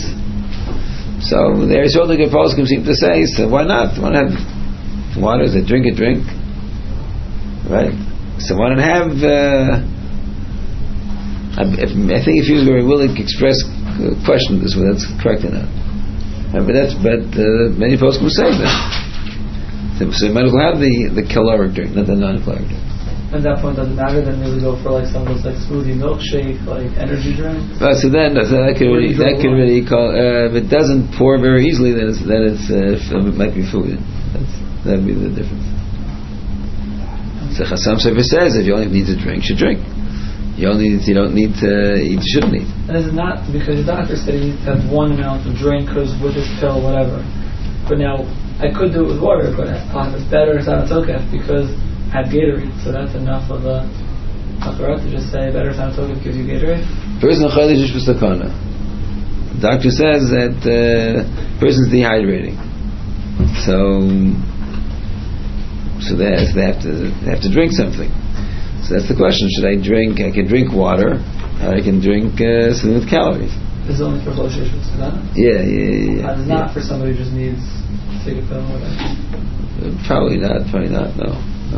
So there is certainly good poskim seem to say, so why not? Why not have water? Is a drink a drink, right? So why not have? Uh, I, if, I think if you were willing to express a question this way, that's correct enough. Uh, but that's but uh, many poskim say that. So, so you might as well have the the caloric drink, not the non-caloric drink. At that point, doesn't matter. Then maybe go for like some of those like smoothie milkshake, like energy drink. Well, so then so that could really, that could really call. Uh, if it doesn't pour very easily, then it's then it's uh, it might be food. That would be the difference. So Chassam Sofer says if you only need to drink, you should drink. You only you don't need to eat, you shouldn't eat. And it's not because the doctor said you need to have one amount of drink because with this pill, whatever. But now I could do it with water, but um, it's better it's not okay because I have Gatorade, so that's enough of a Acharat to just say better time to gives you Gatorade. Person chaylish is sakana. Doctor says that uh, person's dehydrating, so so they have, they have to they have to drink something. So that's the question: should I drink? I can drink water, or I can drink uh, something with calories. This is only for Choshesh Mitzvah. Yeah, yeah, yeah. yeah. It's not yeah. for somebody who just needs to take a pill or whatever. Uh, probably not. Probably not. No. no.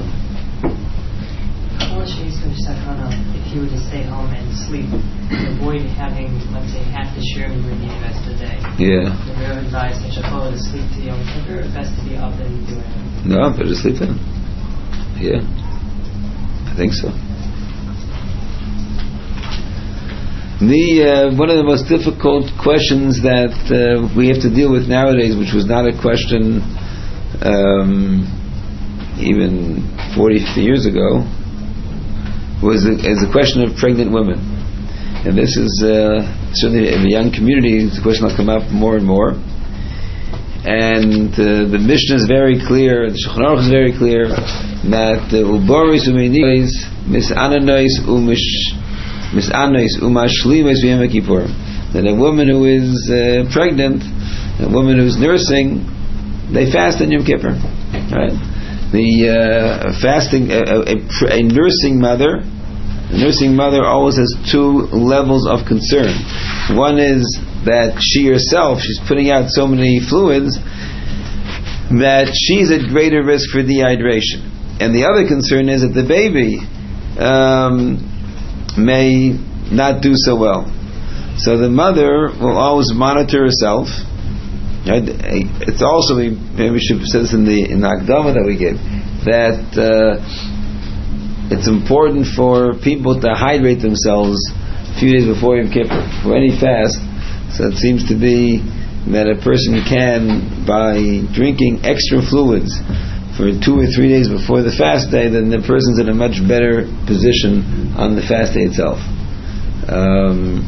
If you were to stay home and sleep, avoid having, let's say, half the share you would need the rest of the day. Yeah. The real advice is to sleep to Yom Kippur, or best to be up and doing it? No, I'm better to sleep in. Yeah. I think so. The uh, one of the most difficult questions that uh, we have to deal with nowadays, which was not a question um, even forty, fifty years ago, was a, is the question of pregnant women. And this is uh, certainly in the young community, the question will come up more and more. And uh, the Mishnah is very clear, the Shulchan Aruch is very clear that uboris umenis misananos umish misananos umashlimes v'yom kippur. That a woman who is uh, pregnant, a woman who is nursing, they fast on Yom Kippur. Right? The uh, fasting, a, a, a nursing mother, a nursing mother always has two levels of concern. One is that she herself, she's putting out so many fluids that she's at greater risk for dehydration. And the other concern is that the baby um, may not do so well. So the mother will always monitor herself. Right? It's also, maybe we should say this in the in the Akdama that we gave, that uh, it's important for people to hydrate themselves a few days before Yom Kippur for any fast. So it seems to be that a person can, by drinking extra fluids for two or three days before the fast day, then the person's in a much better position on the fast day itself. Um,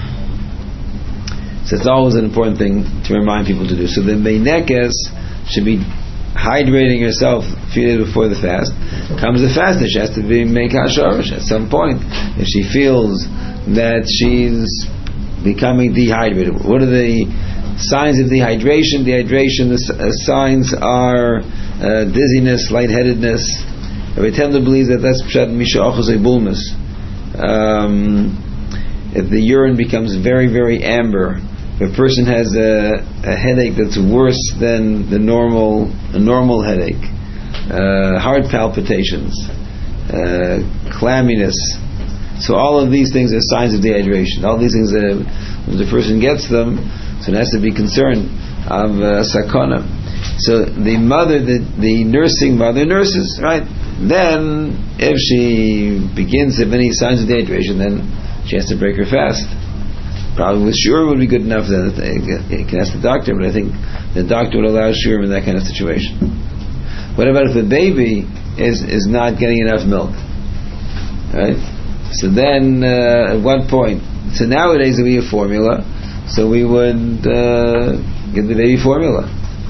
so it's always an important thing to remind people to do. So the Meinekes should be hydrating herself a few days before the fast. Comes the fast day, she has to be make hasharish at some point. If she feels that she's becoming dehydrated, what are the signs of dehydration? Dehydration, the uh, signs are uh, dizziness, lightheadedness. We tend to believe that that's pshat misha achosei bulmus. Um, if the urine becomes very, very amber, if a person has a, a headache that's worse than the normal, a normal headache, uh, heart palpitations, uh, clamminess. So all of these things are signs of dehydration. All these things that if the person gets them, so it has to be concerned of uh, sakana. So the mother, the, the nursing mother nurses, right? Then, if she begins to have any signs of dehydration, then she has to break her fast. Probably with shiur would be good enough. Then you can ask the doctor, but I think the doctor would allow shiur in that kind of situation. What about if the baby is is not getting enough milk? Right? So then, uh, at what point? So nowadays we have formula. So we would uh, give the baby formula.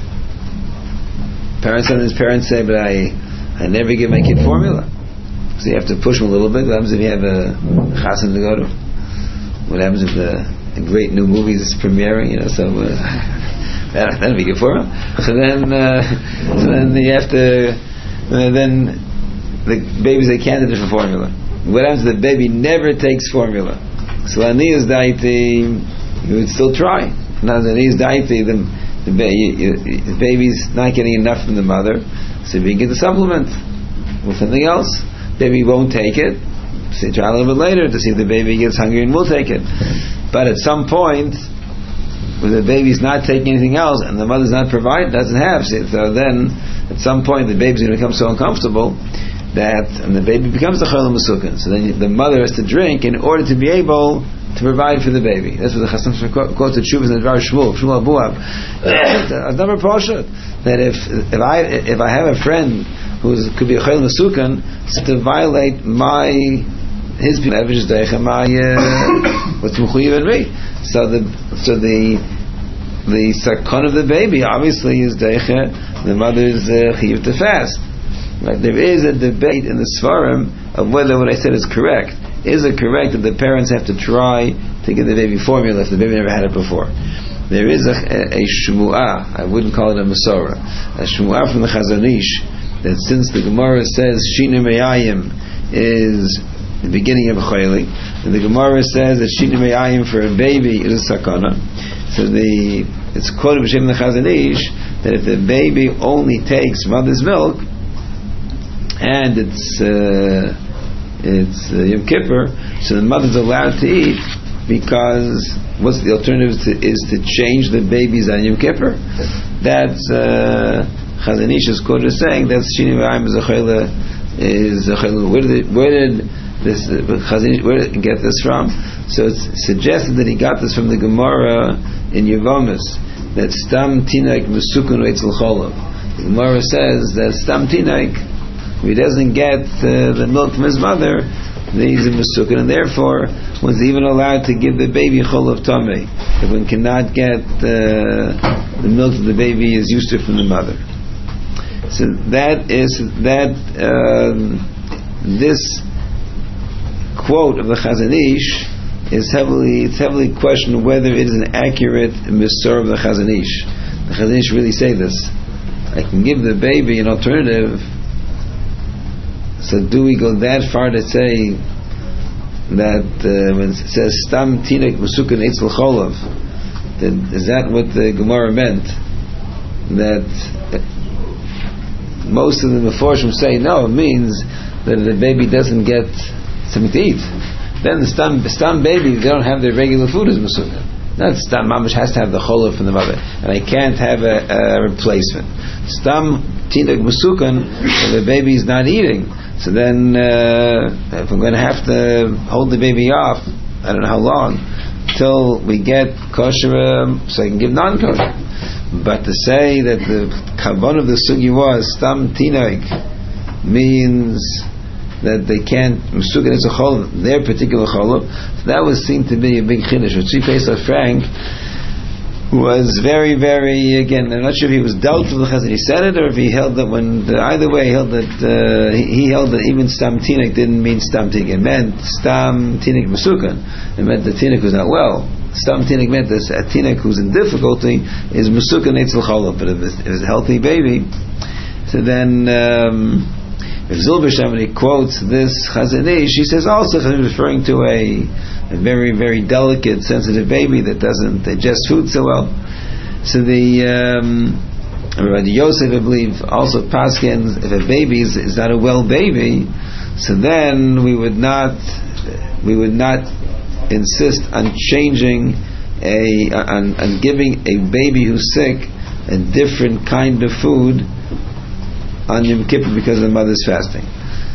Parents, sometimes parents say, but I, I never give my kid formula. So you have to push them a little bit. What happens if you have a chassan to go to? What happens if the, the great new movie is premiering? You know, so uh, that, that'll be good formula. So then, uh, so then you have to. Uh, then the baby's a candidate for formula. What happens if the baby never takes formula? So aniyas daiti, you would still try. Now the aniyas daiti, the the, ba- you, you, the baby's not getting enough from the mother, so you get the supplement with something else. Baby won't take it. So you try a little bit later to see if the baby gets hungry and will take it. But at some point, when the baby's not taking anything else and the mother's not providing, doesn't have, so then at some point the baby's going to become so uncomfortable that, and the baby becomes a chol masukon. So then the mother has to drink in order to be able to provide for the baby. That's what the Chasam quotes at Shuvah and Dvar Shmuel, Shmuel Abuab. I've never poshet that if if I if I have a friend who could be a chol masukon, to violate my his average deicha my what's mechuyev and me. So the so the the sakon of the baby obviously is deicha. The mother's chiyuv to fast. Right? There is a debate in the Svarim of whether what I said is correct. Is it correct that the parents have to try to give the baby formula if the baby never had it before? There is a, a, a shmu'ah, I wouldn't call it a masora, a shmu'ah from the Chazon Ish, that since the Gemara says Shina Me'ayim is the beginning of a chayli, and the Gemara says that Shina Me'ayim for a baby is a sakana, so the it's quoted b'shem the Chazon Ish that if the baby only takes mother's milk, and it's uh, it's uh, Yom Kippur, so the mother's allowed to eat, because what's the alternative to, is to change the babies on Yom Kippur. That's uh, Chazon Ish is quoted as saying that's Shini V'ayim is a chayla is a chayla. Where did where did this uh, Chazon Ish, where did he get this from? So it's suggested that he got this from the Gemara in Yevomis, that Stam Tinaik Mesukun Eitzel Cholav. The Gemara says that Stam Tinaik, if he doesn't get uh, the milk from his mother, then he's a mesukon, and therefore one's even allowed to give the baby chol of tamei if one cannot get uh, the milk that the baby is used to from the mother. So that is that um, this quote of the Chazon Ish is heavily it's heavily questioned whether it is an accurate misor of the Chazon Ish. The Chazon Ish really say this: I can give the baby an alternative. So do we go that far to say that uh, when it says Stam Tinek Mesukon Eitzel Cholav, is that what the Gemara meant? That most of the Meforshim say no, it means that the baby doesn't get something to eat. then the stam, stam baby, they don't have their regular food as Musukan. Not stam mamash has to have the cholov from the mother, and I can't have a, a replacement. Stam tinok Musukan, the baby is not eating. So then, uh, if I'm going to have to hold the baby off, I don't know how long, till we get kosher, um, so I can give non-kosher. But to say that the carbon of the sugi was stam tinok means that they can't Musukan is a chol, their particular cholov, so that was seen to be a big chiddush. Chief Pesach Frank was very, very, again, I'm not sure if he was doubtful of the chazan he said it, or if he held that when, either way, he held that, uh, he, he held that even stam tinik didn't mean stam tinik. It meant stam tinik Musukan. It meant the tinik was not well. Stam tinik meant that a tinik who's in difficulty is Musukan etzel cholov, but if it was a healthy baby, so then, um, if Zilbersham, when he quotes this chazan ish, she says also he's referring to a a very, very delicate, sensitive baby that doesn't digest food so well. So the um, Rabbi Yosef, I believe, also paskins, if a baby is, is not a well baby, so then we would not we would not insist on changing a on, on giving a baby who's sick a different kind of food on Yom Kippur because the mother's fasting.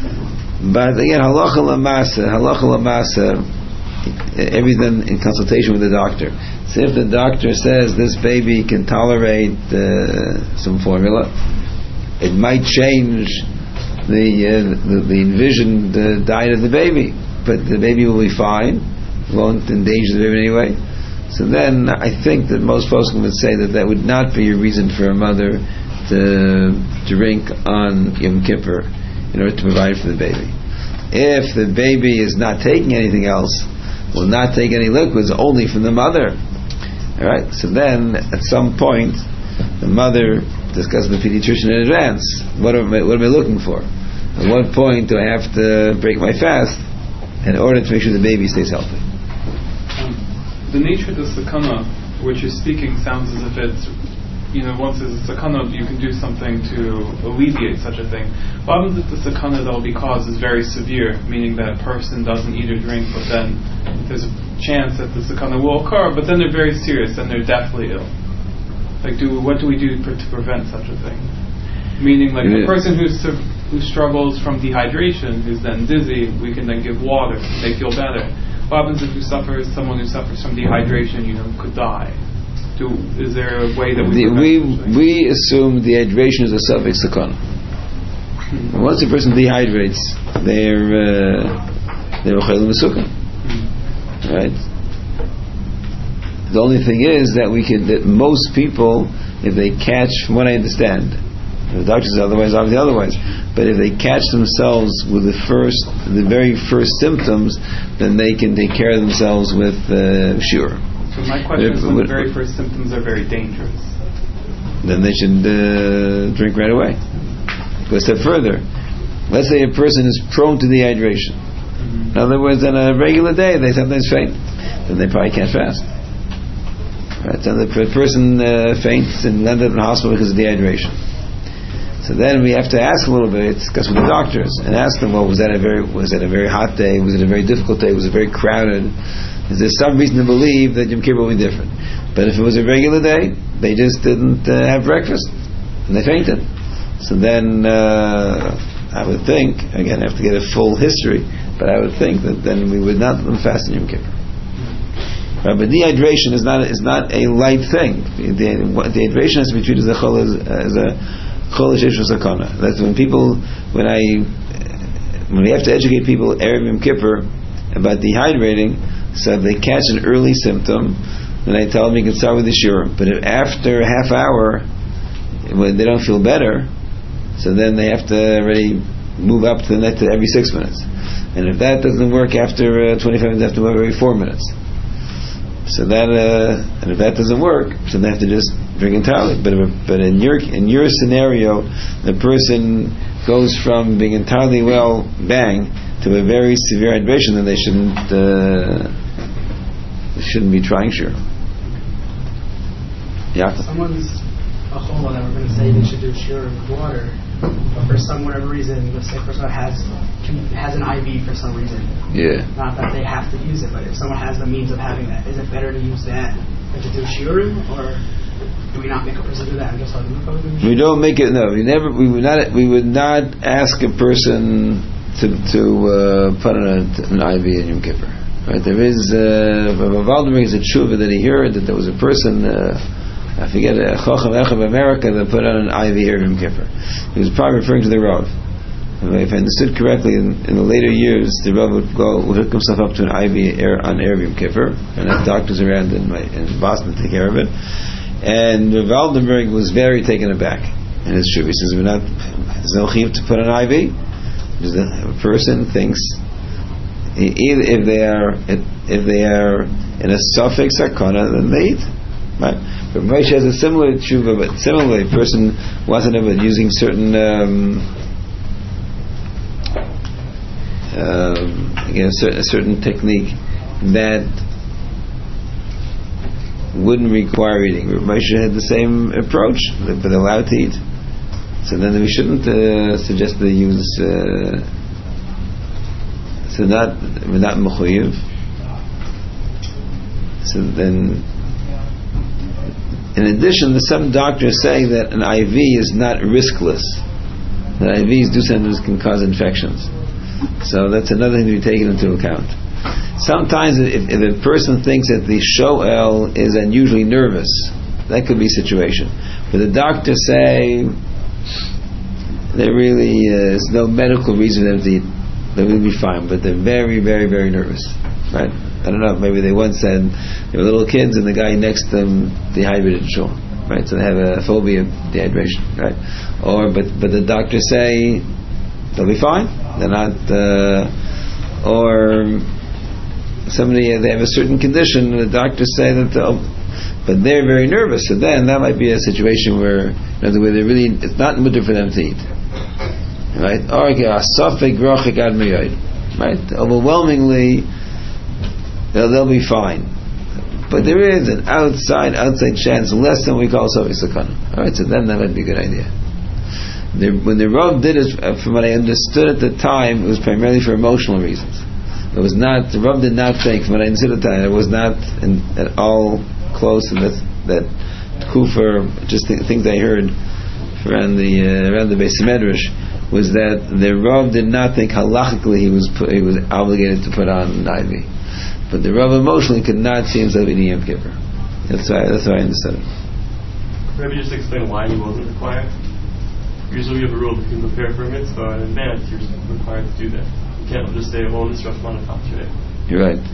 But again, halacha lamasa, halacha lamasa, everything in consultation with the doctor. So if the doctor says this baby can tolerate uh, some formula, it might change the uh, the, the envisioned uh, diet of the baby, but the baby will be fine, won't endanger the baby anyway. So then I think that most folks would say that that would not be a reason for a mother to drink on Yom Kippur in order to provide for the baby. If the baby is not taking anything else, will not take any liquids, only from the mother. All right. So then, at some point, the mother discusses with the pediatrician in advance. What am I, what am I looking for? At what point do I have to break my fast in order to make sure the baby stays healthy? Um, the nature of the sakana, which you're speaking, sounds as if it's, you know, once there's a sakana, you can do something to alleviate such a thing. What happens if the sakana that will be caused is very severe, meaning that a person doesn't eat or drink, but then there's a chance that the sakana will occur, but then they're very serious and they're deathly ill? Like, do what do we do per, to prevent such a thing? Meaning, like, yeah. a person who's who struggles from dehydration, who's then dizzy, we can then give water, they feel better. What happens if who suffers, someone who suffers from dehydration, you know, could die? Do, is there a way that we the, we we assume dehydration is a suffix sakana. Mm-hmm. Once a person dehydrates, they're uh, they're chayil mesukah, mm-hmm. right? The only thing is that we could that most people, if they catch, from what I understand, the doctor says otherwise, obviously otherwise, but if they catch themselves with the first, the very first symptoms, then they can take care of themselves with uh, sure. So my question is, when the very first symptoms are very dangerous, then they should uh, drink right away. Go a step further. Let's say a person is prone to dehydration. Mm-hmm. In other words, on a regular day they sometimes faint. Then they probably can't fast. Right? So the person uh, faints and ends up in the hospital because of dehydration. So then we have to ask a little bit, discuss with the doctors, and ask them, well, was that a very was that a very hot day? Was it a very difficult day? Was it very crowded? Is there some reason to believe that Yom Kippur will be different? But if it was a regular day, they just didn't uh, have breakfast and they fainted. So then uh, I would think, again, I have to get a full history, but I would think that then we would not let them fast in Yom Kippur. Right, but dehydration is not is not a light thing. Dehydration has to be treated as a chol as a chol sakana. That's when people when I when we have to educate people erev Yom Kippur about dehydrating. So if they catch an early symptom, then I tell them you can start with the shiur. But if after a half hour, when they don't feel better, so then they have to already move up to the next every six minutes. And if that doesn't work after uh, twenty-five minutes, they have to move every four minutes. So that, uh, and if that doesn't work, so they have to just drink entirely. But if, but in your in your scenario, the person goes from being entirely well, bang, to a very severe hydration, then they shouldn't uh, they shouldn't be trying sure. Yeah. Someone's a whole lot. We're going to say they should do sure with water, but for some whatever reason, the sick person has can, has an I V for some reason. Yeah. Not that they have to use it, but if someone has the means of having that, is it better to use that than to do shiurim, or do we not make a person do that and just let them go? We don't make it. No, we never. We would not. We would not ask a person to to uh, put on a, an I V in Yom Kippur. Right? There is. Uh, Rav Waldemar is a tshuva that he heard that there was a person. Uh, I forget, a Chacham Echad of America that put on an I V here in Yom Kippur. He was probably referring to the Rav. If I understood correctly, in, in the later years, the Rav would go, would hook himself up to an I V air, on Erev Yom Kippur, and have doctors around in, my, in Boston to take care of it. And Rav Aldenberg was very taken aback in his shul. He says, "We're not. There's no chiyuv to put an I V. A person thinks either if they are if, if they are in a suffix sakana, then they eat." Right? But Moshe has a similar tshuva, but similarly, a person wasn't about using certain, um, um, again, a certain, a certain technique that wouldn't require eating. Moshe had the same approach, but they're allowed to eat. So then we shouldn't uh, suggest they use. Uh, so not we're not mechuyev. So then. In addition, some doctors say that an I V is not riskless. That I Vs do sometimes can cause infections. So that's another thing to be taken into account. Sometimes if, if a person thinks that the shoel is unusually nervous, that could be a situation. But the doctors say there really is no medical reason for them to eat. They will be fine, but they're very, very, very nervous. Right? I don't know, maybe they once said they were little kids and the guy next to them dehydrated shul, right? So they have a phobia of dehydration, right? Or, but but the doctors say they'll be fine. They're not, uh, or somebody, they have a certain condition and the doctors say that they'll, but they're very nervous. So then that might be a situation where, in other words, they're really, it's not mutter for them to eat. Right? Or, right? Overwhelmingly, They'll, they'll be fine, but there is an outside outside chance less than we call Sofi Sakana. All right, so then that might be a good idea. The, when the Rav did it, from what I understood at the time, it was primarily for emotional reasons. It was not the Rav did not think, from what I understood at the time, it was not in, at all close to that that kufer. Just th- things I heard around the uh, around the Beis Medrash was that the Rav did not think halachically he was put, he was obligated to put on an I V. But the Rav emotionally could not see himself eating Yom Kippur. That's why. That's why I understood it. Maybe just explain why he wasn't required. Usually, we have a rule that you can prepare for a mitzvah in advance. You're required to do that. You can't just say, "Oh, this Rosh Hashanah today." You're right.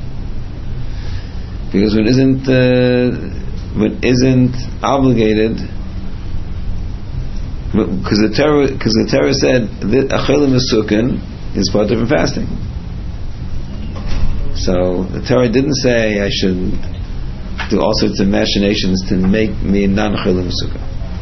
Because when isn't uh, when isn't obligated, because the Torah because the Torah said that achelim mesukin is part of fasting. So the Torah didn't say I should do all sorts of machinations to make me non-chilim sukkah.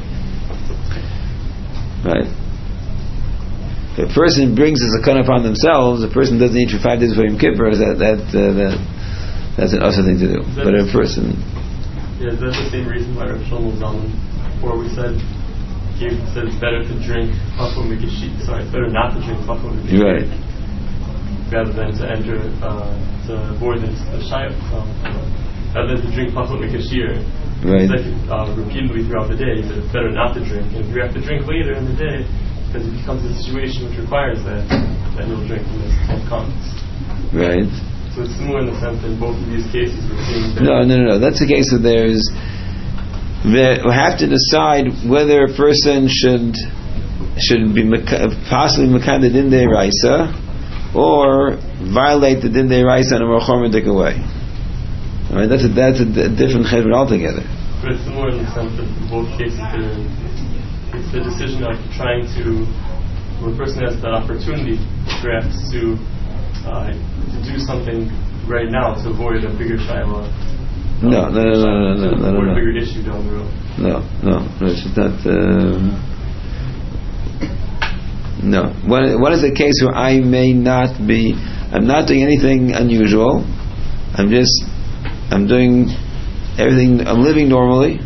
Right? If a person brings a zakana upon themselves, a person doesn't eat for five days before Yom Kippur, that that, uh, that that's an awesome thing to do. But a person, yeah, is that the same reason why Rav Shlomo Zalman before we said he said it's better to drink pachul mikashit. Sorry, it's better not to drink pachul mikashit. Right. Rather than to enter, uh, to avoid the, the shayach, um, rather than to drink pachul mikashir. Right. Like, uh, repeatedly throughout the day, that it's better not to drink. And if you have to drink later in the day, because it becomes a situation which requires that, then you'll drink when this time comes. Right. So it's similar in the sense that in both of these cases we're seeing that. No, no, no, no. That's the case that there's. That we have to decide whether a person should should be possibly makanda din deiraisa, or violate the din deiraisa in a more chormadik way. All right, that's a that's a, a different cheshbon altogether. But it's similar in the sense that in both cases it's the decision of trying to, when a person has that opportunity, perhaps to uh, to do something right now to avoid a bigger shiloh. Um, no, no, no, no, no, no, no, no, avoid no. a bigger issue down the road. No, no, no, it's not. Um, no. One, one is a case where I may not be. I'm not doing anything unusual. I'm just. I'm doing everything. I'm living normally,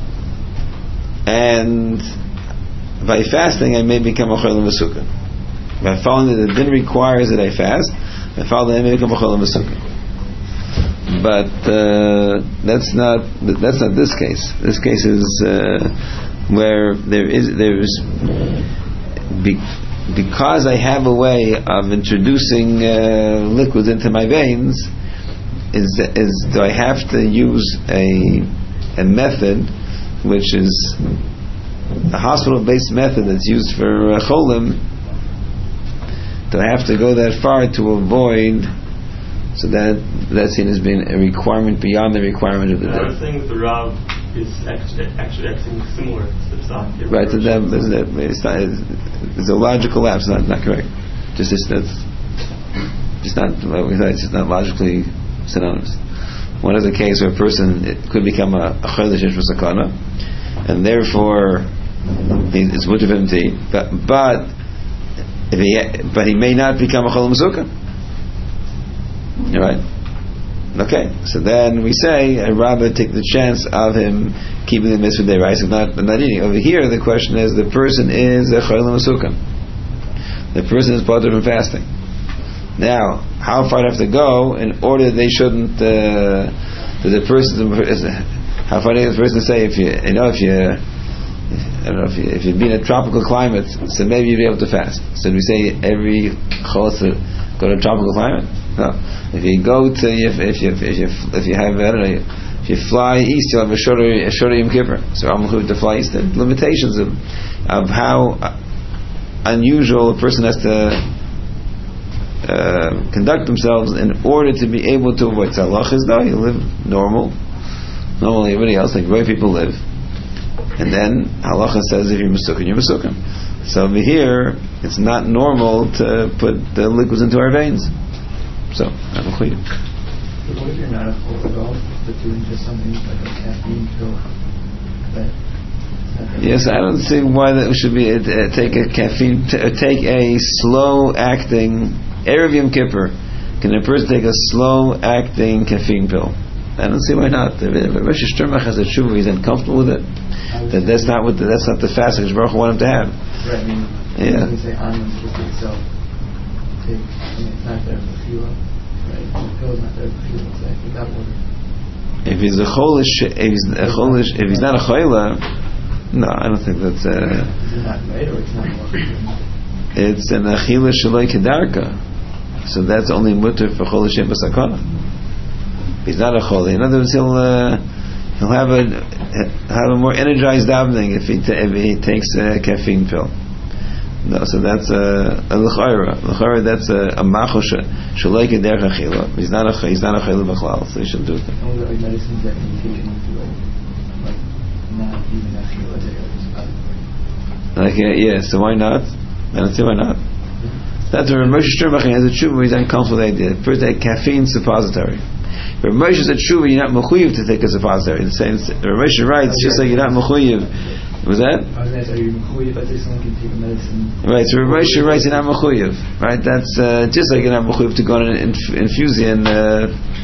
and by fasting, I may become a chayil mesukah. By following that the din requires that I fast, by following that I become a chol v'sukkah. But uh, that's not that's not this case. This case is uh, where there is there's be, because I have a way of introducing uh, liquids into my veins. Is is do I have to use a a method which is a hospital-based method that's used for uh, cholim? Do I have to go that far to avoid? So that that seen as being a requirement beyond the requirement of the I day. was saying that the Rav is actually, actually acting similar to the Psak. Right, to them, it's not, it's a logical lapse, not not correct. Just it's that's just not it's just not logically synonymous. One is a case where a person it could become a chodesh for sakana, and therefore it's much of him to eat, but but if he but he may not become a chol mezukah. Right. Okay. So then we say I'd rather take the chance of him keeping the mitzvah day, right? So not not eating. Over here, the question is the person is a chol mezukah. The person is bothered from fasting. Now, how far do I have to go in order they shouldn't? Uh, that the person, how far does the person say if you, you know, if you, I don't know, if you if you've been in a tropical climate, so maybe you'll be able to fast. So do we say every chol to go to a tropical climate? No. If you go to if if you if you if you have I don't know if you fly east, you'll have a shorter a shorter Yom Kippur. So I'm going to fly east. The limitations of of how unusual a person has to uh, conduct themselves in order to be able to avoid. So Allah is no, you live normal, normally everybody else like great people live. And then halacha says if you're masukim, you're masukim. So over here, it's not normal to put the liquids into our veins. So, I'm a queen. But what if you're not a full adult, but doing just something like a caffeine pill? That, yes, I don't see why that should be. Uh, take a caffeine, t- uh, take a slow-acting Erev Yom Kippur. Can a person take a slow-acting caffeine pill? I don't see why not. If Rosh Hashanah has a tshuva, he's uncomfortable with it. That that's not what the, that's not the fast that Baruch wanted him to have. Right. I mean, yeah. When you say almonds itself, take, I mean, it's not there for fuel, right? The pill is not there for fuel. It's like without water. If he's a cholish, if he's a cholish, if he's not a choila, no, I don't think that's. Uh, is it not right or it's not water? It's an achila shaloi kedarka, so that's only mutter for cholish b'sakana. He's not a choli. In other words, he'll uh, he'll have a have a more energized davening if he ta- if he takes a caffeine pill. No, so that's a a l'chayra. L'chayra, that's a, a machos shaloi kederach achila. He's not a he's not a choli b'chlal, so he should do it. All the medicines that can take into like not even achila, they are Like uh, yeah, so why not? I don't see why not. That's where Moshe Sternbach has a tshuva. He's uncomfortable with the idea. First, a caffeine suppository. But Moshe said tshuva, you're not mechuyev to take a suppository. The same. Moshe writes just like you're not mechuyev. Was that? I was asking, are you mechuyev? I think someone can take a medicine. Right. So Moshe writes you're not mechuyev. Right. That's uh, just like you're not mechuyev to go on an inf- infusion uh,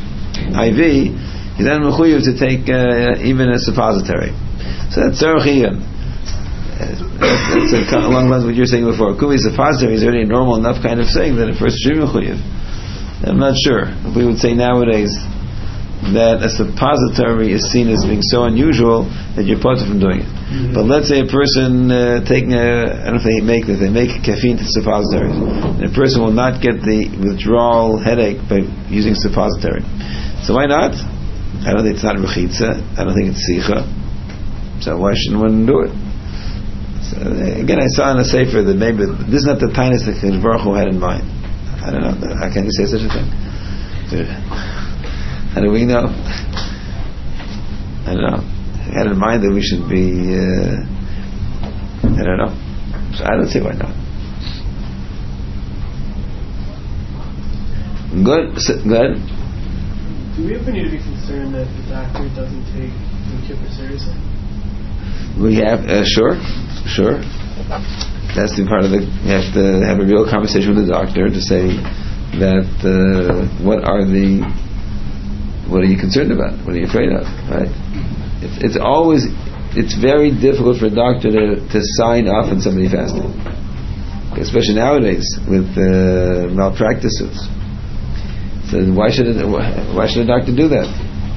I V. You're not mechuyev to take uh, even a suppository. So that's tzarich. That's a, along the lines of what you were saying before. Kubi suppository is already a normal enough kind of saying that a first should be mechuyev. I'm not sure. If we would say nowadays that a suppository is seen as being so unusual that you're parted from doing it. Mm-hmm. But let's say a person uh, taking a, I don't know if they make this, they make caffeine to suppositories, and a person will not get the withdrawal headache by using suppository. So why not? I don't think it's not rechitza. I don't think it's sicha. So why shouldn't one do it? So, again, I saw in a sefer that maybe this is not the tiniest that Baruch Hu had in mind. I don't know. How can you say such a thing? How do we know? I don't know. He had in mind that we should be. Uh, I don't know. So I don't see why not. Good. Good. Do we ever need to be concerned that the doctor doesn't take Yom Kippur seriously? We have uh, sure, sure. That's the part of the. You have to have a real conversation with the doctor to say that uh, what are the. What are you concerned about? What are you afraid of? Right? It's, it's always, it's very difficult for a doctor to, to sign off on somebody fasting. especially nowadays with uh, malpractice suits. So why should it, why should a doctor do that?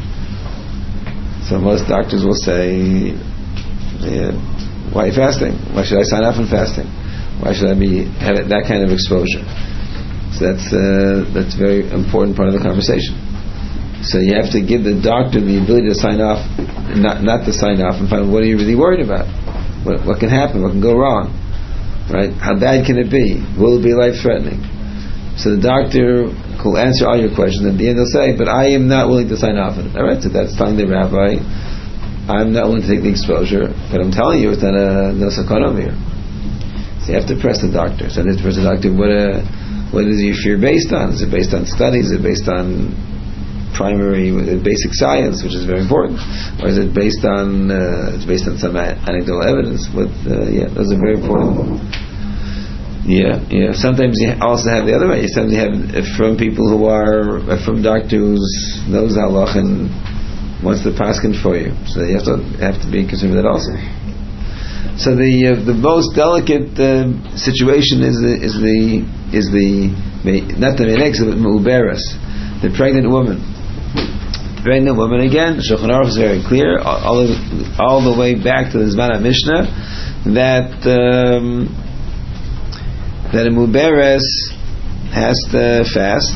So most doctors will say, yeah, why are you fasting? Why should I sign off on fasting? Why should I be have that kind of exposure? So that's uh, that's a very important part of the conversation. So you have to give the doctor the ability to sign off, not not to sign off, and find out what are you really worried about? What what can happen? What can go wrong? Right? How bad can it be? Will it be life-threatening? So the doctor will answer all your questions. At the end, he'll say, "But I am not willing to sign off on it." All right, so that's telling the rabbi, "I'm not willing to take the exposure, but I'm telling you, it's not a no sakana here." So you have to press the doctor. So you have to press the doctor. What uh, what is your fear based on? Is it based on studies? Is it based on primary, basic science, which is very important, or is it based on uh, it's based on some anecdotal evidence? But uh, yeah, those are very important. Yeah, yeah. Sometimes you also have the other way. Sometimes you have uh, from people who are uh, from doctors knows halach and wants the paskin for you. So you have to have to be concerned with that also. So the uh, the most delicate uh, situation is the is the is the not the menex but mu'beres, the pregnant woman. Pregnant woman again. Shulchan Aruch is very clear all the, all the way back to the Zman HaMishnah that. Um, that a muberes has to fast,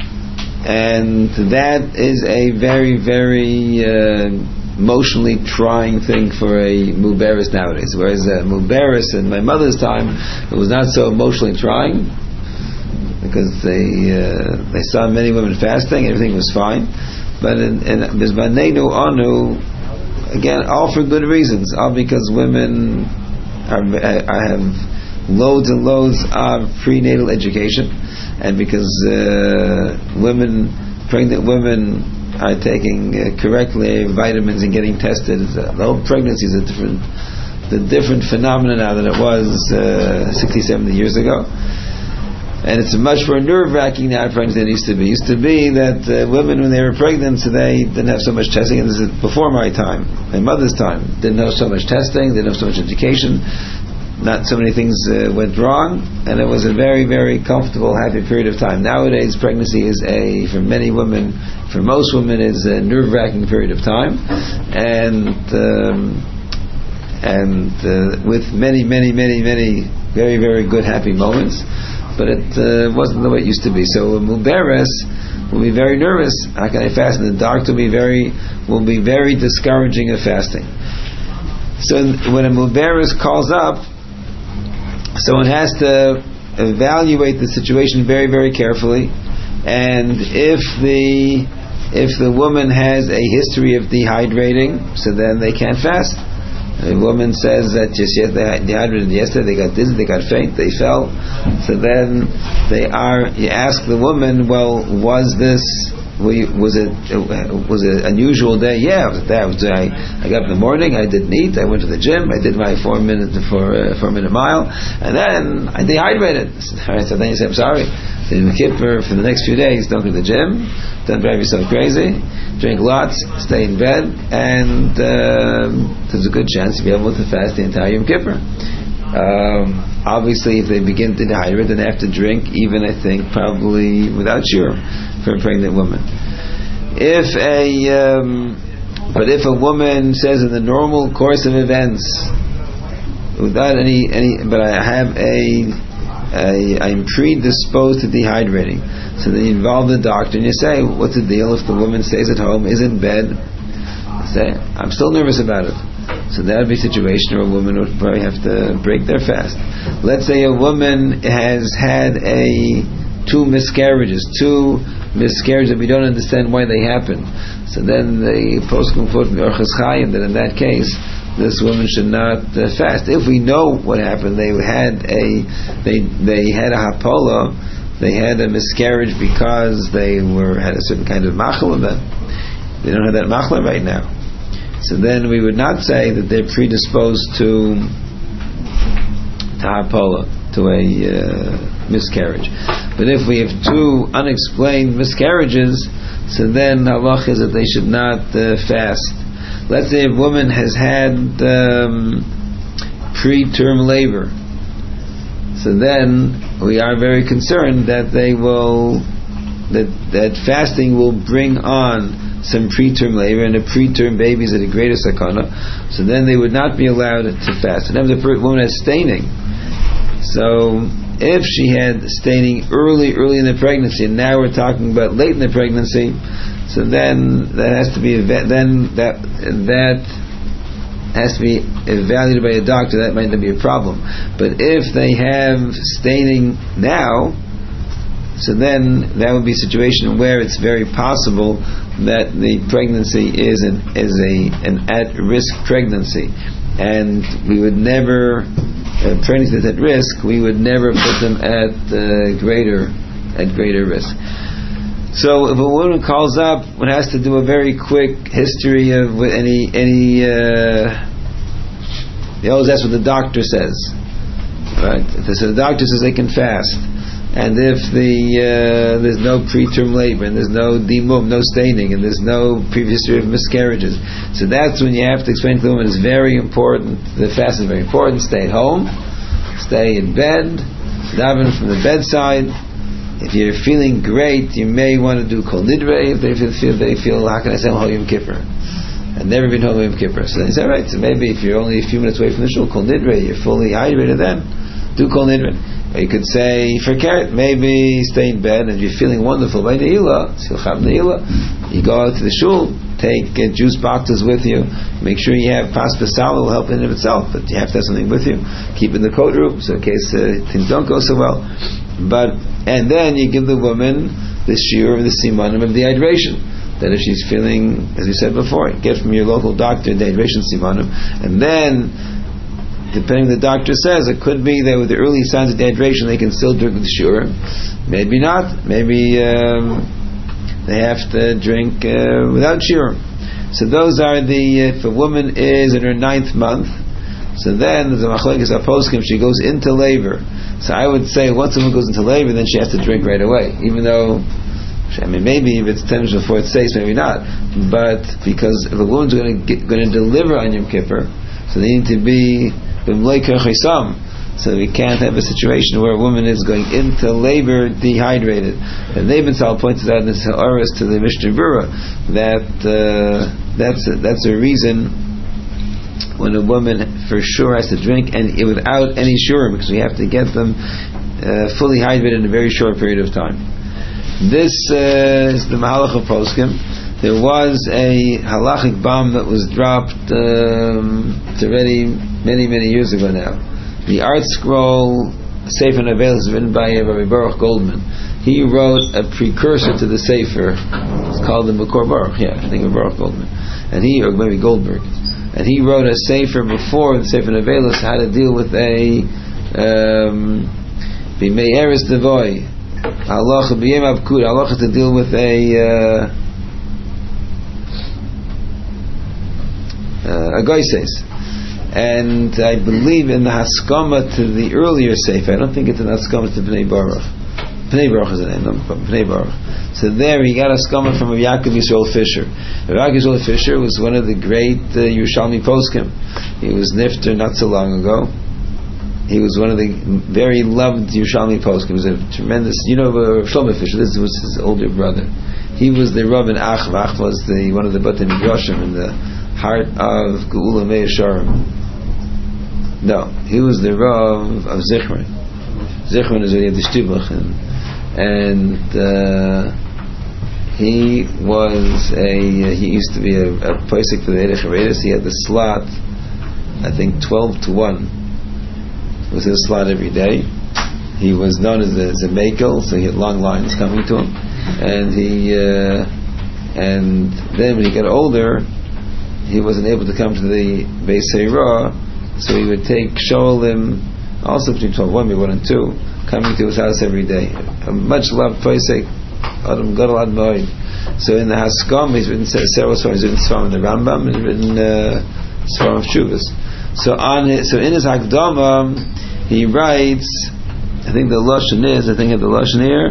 and that is a very, very uh, emotionally trying thing for a muberes nowadays. Whereas a muberes in my mother's time, it was not so emotionally trying because they uh, they saw many women fasting, everything was fine. But in Bizbanenu Anu, again, all for good reasons, all because women are, are have loads and loads of prenatal education, and because uh, women, pregnant women, are taking uh, correctly vitamins and getting tested. Uh, the whole pregnancy is a different, the different phenomenon now than it was uh, sixty, seventy years ago, and it's much more nerve-wracking now pregnancy than it used to be. It used to be that uh, women, when they were pregnant, so they didn't have so much testing, and this is before my time, my mother's time, didn't have so much testing, didn't have so much education. Not so many things uh, went wrong, and it was a very, very comfortable, happy period of time. Nowadays, pregnancy is a, for many women, for most women, is a nerve-wracking period of time, and um, and uh, with many, many, many, many very, very good, happy moments. But it uh, wasn't the way it used to be. So a muberes will be very nervous. How can I fast? And the doctor will be very, will be very discouraging of fasting. So when a muberes calls up, someone has to evaluate the situation very, very carefully, and if the if the woman has a history of dehydrating, so then they can't fast. A woman says that just yet they dehydrated yesterday, they got dizzy, they got faint, they fell. So then they are. You ask the woman, well, was this? Was it was it an unusual day? Yeah, it was that. I, I got up in the morning. I didn't eat. I went to the gym. I did my four minute for uh, four minute mile, and then I dehydrated. All right, so then you say, "I'm sorry." So in Kippur, for the next few days, don't go to the gym. Don't drive yourself crazy. Drink lots. Stay in bed, and um, there's a good chance you'll be able to fast the entire Yom Kippur. Um, obviously, if they begin to dehydrate, then they have to drink. Even I think probably without shiur for a pregnant woman. If a um, but if a woman says in the normal course of events, without any any, but I have a, a I'm predisposed to dehydrating, so then you involve the doctor and you say, what's the deal if the woman stays at home, is in bed? You say, I'm still nervous about it. So that would be a situation where a woman would probably have to break their fast. Let's say a woman has had a two miscarriages, two miscarriages that we don't understand why they happen. So then the poskim quote from Orchos Chaim that in that case this woman should not uh, fast. If we know what happened, they had a they they had a hapola, they had a miscarriage because they were had a certain kind of machla. Then they don't have that machla right now. So then we would not say that they're predisposed to to hapola, to a uh, miscarriage. But if we have two unexplained miscarriages, so then halach is that they should not uh, fast. Let's say a woman has had um, preterm labor, so then we are very concerned that they will, that that fasting will bring on some preterm labor, and a preterm baby is at a greater sakana. So then they would not be allowed to fast. And if the woman has staining, so if she had staining early, early in the pregnancy, and now we're talking about late in the pregnancy, so then that has to be then that that has to be evaluated by a doctor. That might not be a problem. But if they have staining now, so then that would be a situation where it's very possible that the pregnancy is an is a an at-risk pregnancy, and we would never. Uh, pregnancy that's at risk, we would never put them at uh, greater at greater risk. So if a woman calls up, one has to do a very quick history of any any. Uh, they always ask what the doctor says, right? So the doctor says they can fast, and if the uh, there's no preterm labor, and there's no dimum, no staining, and there's no previous history of miscarriages, so that's when you have to explain to the woman it's very important. The fast is very important. Stay at home, stay in bed, daven from the bedside. If you're feeling great, you may want to do kol nidre. If they feel they feel how can I say Hol Yom Kippur? I've never been home Yom Kippur, so they say right. So maybe if you're only a few minutes away from the shul, kol nidre, you're fully hydrated then. Do kol nidre. Or you could say, forget it, maybe stay in bed and you're feeling wonderful by Ne'ilah, you go out to the shul, take uh, juice boxes with you, make sure you have pasta salad will help in and of itself, but you have to have something with you. Keep in the coat room, so in case uh, things don't go so well. But and then you give the woman the shiur of the simanim of dehydration. That if she's feeling, as we said before, get from your local doctor dehydration simanim, and then depending on the doctor says, it could be that with the early signs of dehydration they can still drink with shiur. Maybe not. Maybe um, they have to drink uh, without shiur. So those are the, if a woman is in her ninth month, so then the machlokes aposkim, she goes into labor. So I would say once a woman goes into labor, then she has to drink right away. Even though, I mean, maybe if it's ten minutes before it's safe, maybe not. But because if a woman's going to get, going to deliver on Yom Kippur, so they need to be so we can't have a situation where a woman is going into labor dehydrated. And Neben Sal points out in his Ha'aras to the Mishnah Berurah that uh, that's a, that's a reason when a woman for sure has to drink and without any shiur, because we have to get them uh, fully hydrated in a very short period of time. This uh, is the Mahalach of Poskim. There was a halachic bomb that was dropped. Um, it's already many, many years ago now. The Art Scroll Sefer Neveil is written by Rabbi Baruch Goldman. He wrote a precursor to the Sefer. It's called the Makor Baruch. Yeah, I think of Baruch Goldman. And he, or maybe Goldberg. And he wrote a Sefer before the Sefer Neveil, how to deal with a B'mei Eretz Devoy. Halacha B'yem Avkud. Halacha to deal with a uh, Uh, a goyses, and I believe in the haskama to the earlier sefer. I don't think it's an haskama to Bnei Baruch. Bnei Baruch is the name, no, Bnei Baruch. So there he got haskama from Yaakov Yisrael Fisher. Yaakov Yisrael Fisher was one of the great uh, Yerushalmi poskim. He was nifter not so long ago. He was one of the very loved Yerushalmi poskim. He was a tremendous, you know, uh, Shlomo Fisher. This was his older brother. He was the Rav in Ach. Ach was the one of the Bate Midrashim in the heart of Geula Mei Sharm. No, he was the Rav of Zichron. Zichron is where you have the Shtibach, and, and uh, he was a he used to be a, a posek for the Erech Haredis. He had the slot, I think twelve to one was his slot every day. He was known as a, as a Mekel, so he had long lines coming to him, and he uh, and then when he got older, he wasn't able to come to the Beis Seirah, so he would take Shoalim, also between twelve, one, maybe one and two, coming to his house every day. A much loved posek, Adam Gadol Ad Moed. So in the Haskam, he's written several songs. He's written Sfarim in the Rambam, and he's written uh, Sfarim of Shuvas. So on his, so in his Hakdama, he writes, I think the Lashon is, I think of the Lashon here,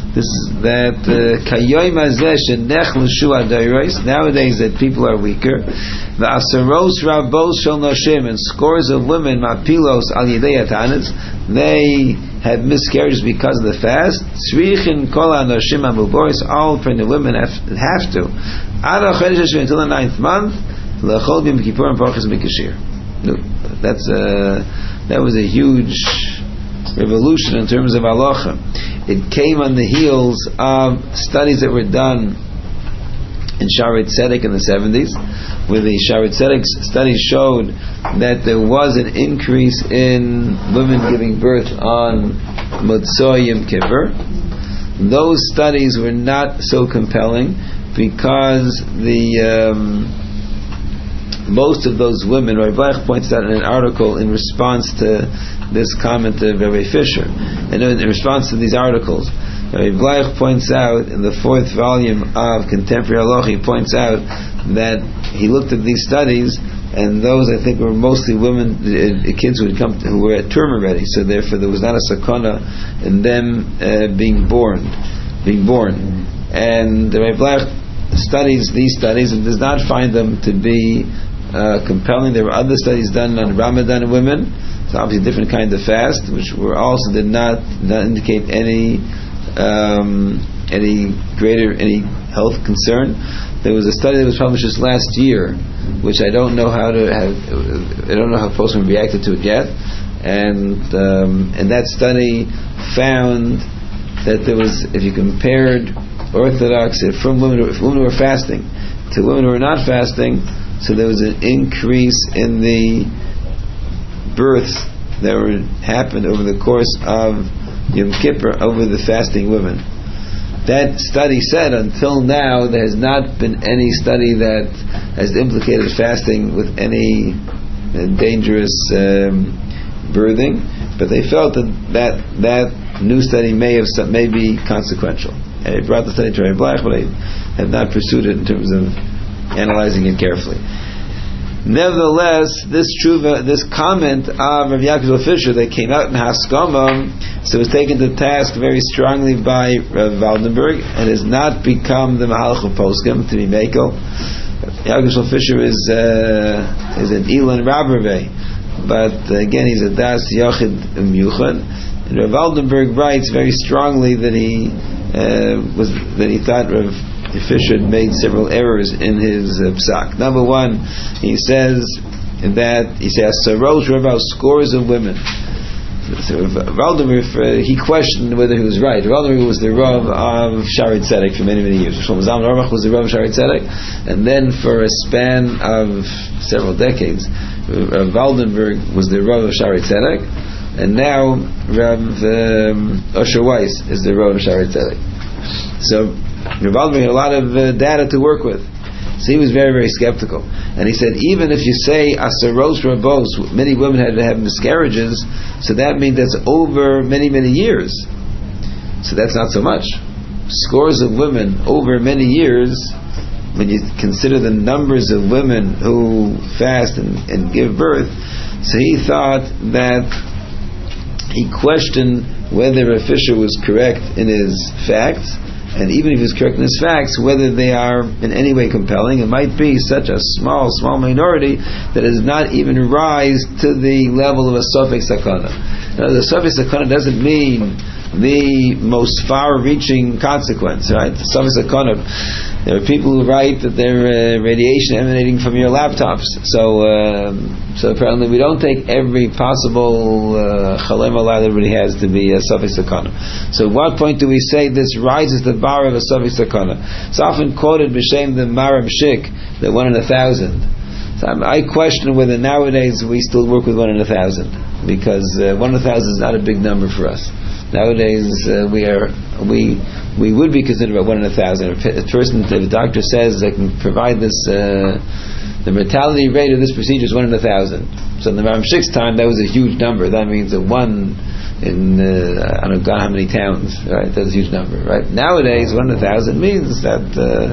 This is that kayoim hazeh shenech l'shu adayros. Nowadays, that people are weaker. V'asaros rabos shel noshim, and scores of women mapilos al yedei atanis. They have miscarriages because of the fast. Tzrichin kol hanoshim hamuboros. All pregnant women have, have to. Ad hachodesh until the ninth month. L'chol b'yom kippur and parchas mikashir. That's a that was a huge revolution in terms of halacha. It came on the heels of studies that were done in Shaarei Tzedek in the seventies, where the Shaarei Tzedek studies showed that there was an increase in women giving birth on Motzoi Yom Kippur. Those studies were not so compelling because the um, most of those women, Rabbi Bleich points out in an article in response to this comment of Rabbi Fisher, and in response to these articles, Rabbi Bleich points out in the fourth volume of Contemporary Halacha, he points out that he looked at these studies, and those I think were mostly women, uh, kids who had come to, who were at term already, so therefore there was not a sakana in them uh, being born, being born. And Rabbi Bleich studies these studies and does not find them to be Uh, compelling. There were other studies done on Ramadan women. It's obviously a different kind of fast, which were also did not, not indicate any um, any greater any health concern. There was a study that was published just last year, which I don't know how to have. I don't know how Postman reacted to it yet, and um, and that study found that there was, if you compared Orthodox from women who, women who were fasting to women who were not fasting. So there was an increase in the births that were happened over the course of Yom Kippur over the fasting women. That study said until now there has not been any study that has implicated fasting with any uh, dangerous um, birthing, but they felt that, that that new study may have may be consequential. And they brought the study to Rabbi Bleich, but I have not pursued it in terms of analyzing it carefully. Nevertheless, this tshuva, this comment of Rav Yaakov Fisher that came out in Haskama, so was taken to task very strongly by Rav Waldenberg, and has not become the Mahalach of Poskim to be Mekel. Yaakov Fisher is uh, is an Elon Rabberveh, but uh, again he's a Das Yochid Miyuchad. And Rav Waldenberg writes very strongly that he uh, was that he thought Rav Fisher had made several errors in his uh, psak. Number one, he says that he says Sarosh Rav scores of women. So Waldenberg, uh, he questioned whether he was right. Waldenberg was the Rav of Shaarei Tzedek for many many years. Shlomo Zalman Auerbach was the Rav of Shaarei Tzedek, and then for a span of several decades, Rav Waldenberg was the Rav of Shaarei Tzedek, and now Rav um, Osher Weiss is the Rav of Shaarei Tzedek. So Rav Waldenberg had a lot of uh, data to work with, so he was very very skeptical. And he said, even if you say asaros rabos, many women had to have miscarriages, so that means that's over many many years. So that's not so much. Scores of women over many years, when you consider the numbers of women who fast and, and give birth. So he thought that he questioned whether Rav Fisher was correct in his facts, and even if he was correct in his facts, whether they are in any way compelling. It might be such a small, small minority that does not even rise to the level of a Sofek Sakana. Now, the Sofek Sakana doesn't mean the most far-reaching consequence, right? The Sofek Sakana, there are people who write that there's uh, radiation emanating from your laptops. So, um, so apparently we don't take every possible chalem uh, that everybody has to be a Sofek Sakana. So at what point do we say this rises the bar of a Sofek Sakana? It's often quoted b'shem the Maram Shik, that one in a thousand. So I question whether nowadays we still work with one in a thousand, because uh, one in a thousand is not a big number for us. Nowadays uh, we are we we would be considered about one in a thousand. If a person, if a doctor says I can provide this, uh, the mortality rate of this procedure is one in a thousand. So in the Maram Shik's time, that was a huge number. That means that one in uh, I don't know how many towns, right? That's a huge number, right? Nowadays, one in a thousand means that uh,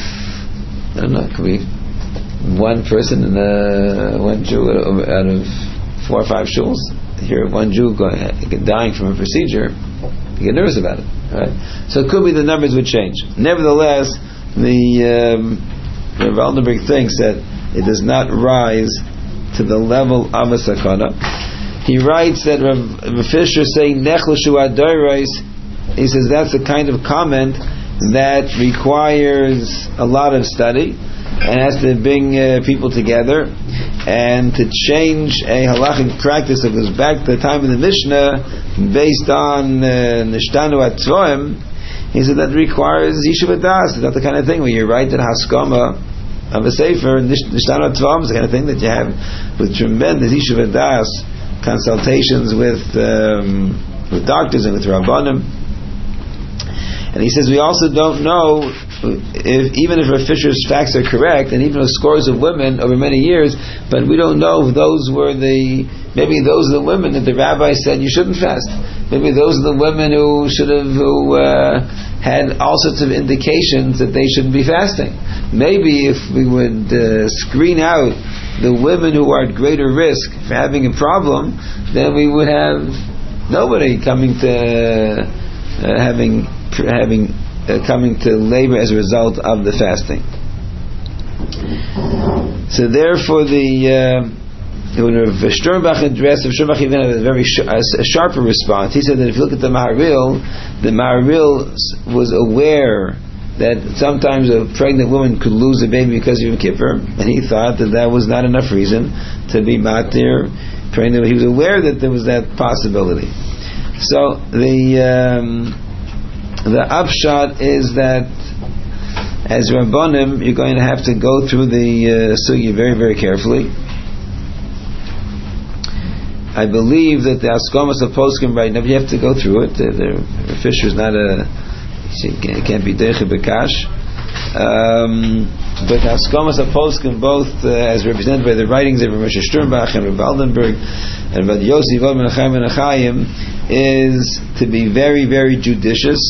I don't know. Could be one person in uh, one Jew out of four or five shuls. Here, one Jew going, dying from a procedure, You get nervous about it. Right? So it could be the numbers would change. Nevertheless, the um, Rav Aldenberg thinks that it does not rise to the level of a sakana. He writes that Rav, Rav Fisher saying nechlashu adoros. He says that's the kind of comment that requires a lot of study and has to bring uh, people together, and to change a halachic practice that goes back to the time of the Mishnah based on nishtanu atzvoim. He said that requires yeshiva das. It's not the kind of thing where you write an haskama of a sefer. Nishtanu atzvoim is the kind of thing that you have with tremendous yeshiva das consultations with um, with doctors and with rabbanim. And he says we also don't know if, even if Rav Fisher's facts are correct, and even with scores of women over many years, but we don't know if those were the, maybe those are the women that the rabbi said you shouldn't fast. Maybe those are the women who should have, who uh, had all sorts of indications that they shouldn't be fasting. Maybe if we would uh, screen out the women who are at greater risk for having a problem, then we would have nobody coming to uh, having having Uh, coming to labor as a result of the fasting. So therefore the uh, when Rav Sternbach addressed, Rav Sternbach even had a very sh- a sharper response. He said that if you look at the Maharil, the Maharil was aware that sometimes a pregnant woman could lose a baby because of Yom Kippur, and he thought that that was not enough reason to be matir pregnant. He was aware that there was that possibility. So the um, The upshot is that as Rabbanim, you're going to have to go through the uh, sugya very, very carefully. I believe that the Askomas of Poskim right now, you have to go through it. Uh, the Fisher is not a, it can't be Deiche Bekash. Um, but the Askomas of Poskim, both uh, as represented by the writings of Moshe Sternbach and Rav Aldenberg and Rav Yossi Volman Chaim and Achayim, is to be very, very judicious.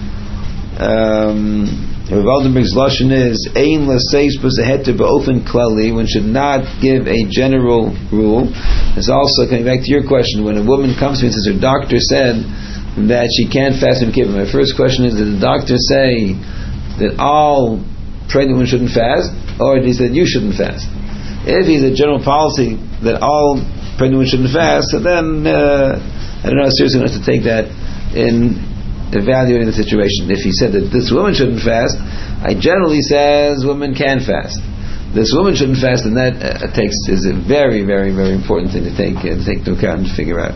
Um, Rav Aldenberg's lashon is ein l'seis b'zeheter ba'ofen klali. One should not give a general rule. It's also coming back to your question. When a woman comes to me and says her doctor said that she can't fast Yom Kippur, my first question is: did the doctor say that all pregnant women shouldn't fast, or did he say you shouldn't fast? If he's a general policy that all pregnant women shouldn't fast, so then uh, I don't know how seriously one has to take that in evaluating the situation. If he said that this woman shouldn't fast, I generally says women can fast. This woman shouldn't fast, and that uh, takes is a very, very, very important thing to take uh, to take into account and figure out.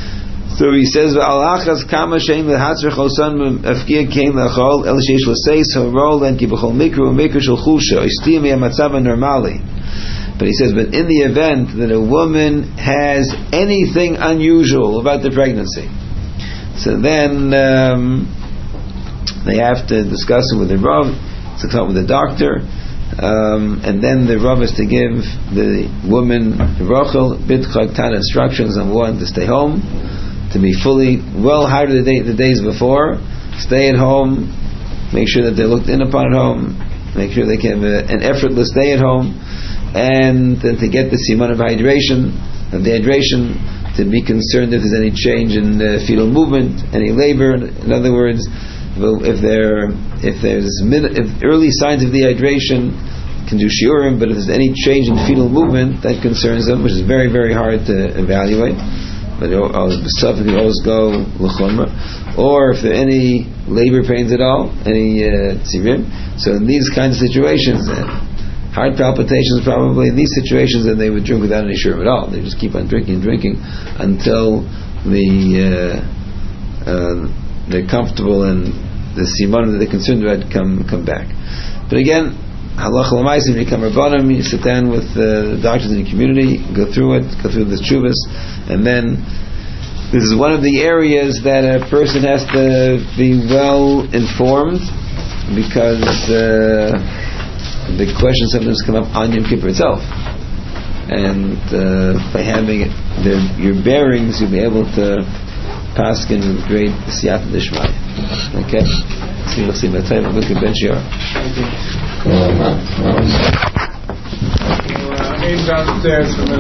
So he says, "Alachas kama shein lehatzrich osan afkia came lachol el sheish l'seis harol and kibachol mikru mikru shel chusha istiyam yamatzava normali." But he says, but in the event that a woman has anything unusual about the pregnancy, so then um, they have to discuss it with the Rav, discuss it with the doctor, um, and then the Rav is to give the woman Rachel B'tchak Tan instructions on one, to stay home, to be fully well hydrated the, day, the days before, stay at home, make sure that they're looked in upon at home, make sure they can have a, an effortless day at home, and then to get the siman of hydration, of dehydration, to be concerned if there's any change in uh, fetal movement, any labor. In other words, if there if there's mid, if early signs of dehydration, can do shiurim, but if there's any change in fetal movement, that concerns them, which is very, very hard to evaluate. But stuff can always go l'chumra. Or if there are any labor pains at all, any uh, tzirim. So in these kinds of situations, uh, heart palpitations probably, in these situations, then they would drink without any shiurim at all. They just keep on drinking and drinking until the uh, uh, they're comfortable and the siman that they're concerned about come come back. But again, halacha l'maisa, when you become rabbanim, you sit down with uh, the doctors in the community, go through it, go through the tshuvas, and then this is one of the areas that a person has to be well informed, because uh, the questions sometimes come up on Yom Kippur itself, and uh, by having it, the, your bearings, you'll be able to paskin with great siyata d'shmaya. Okay, so you'll see my time. Look at Ben Shior. Thank you. Uh, downstairs.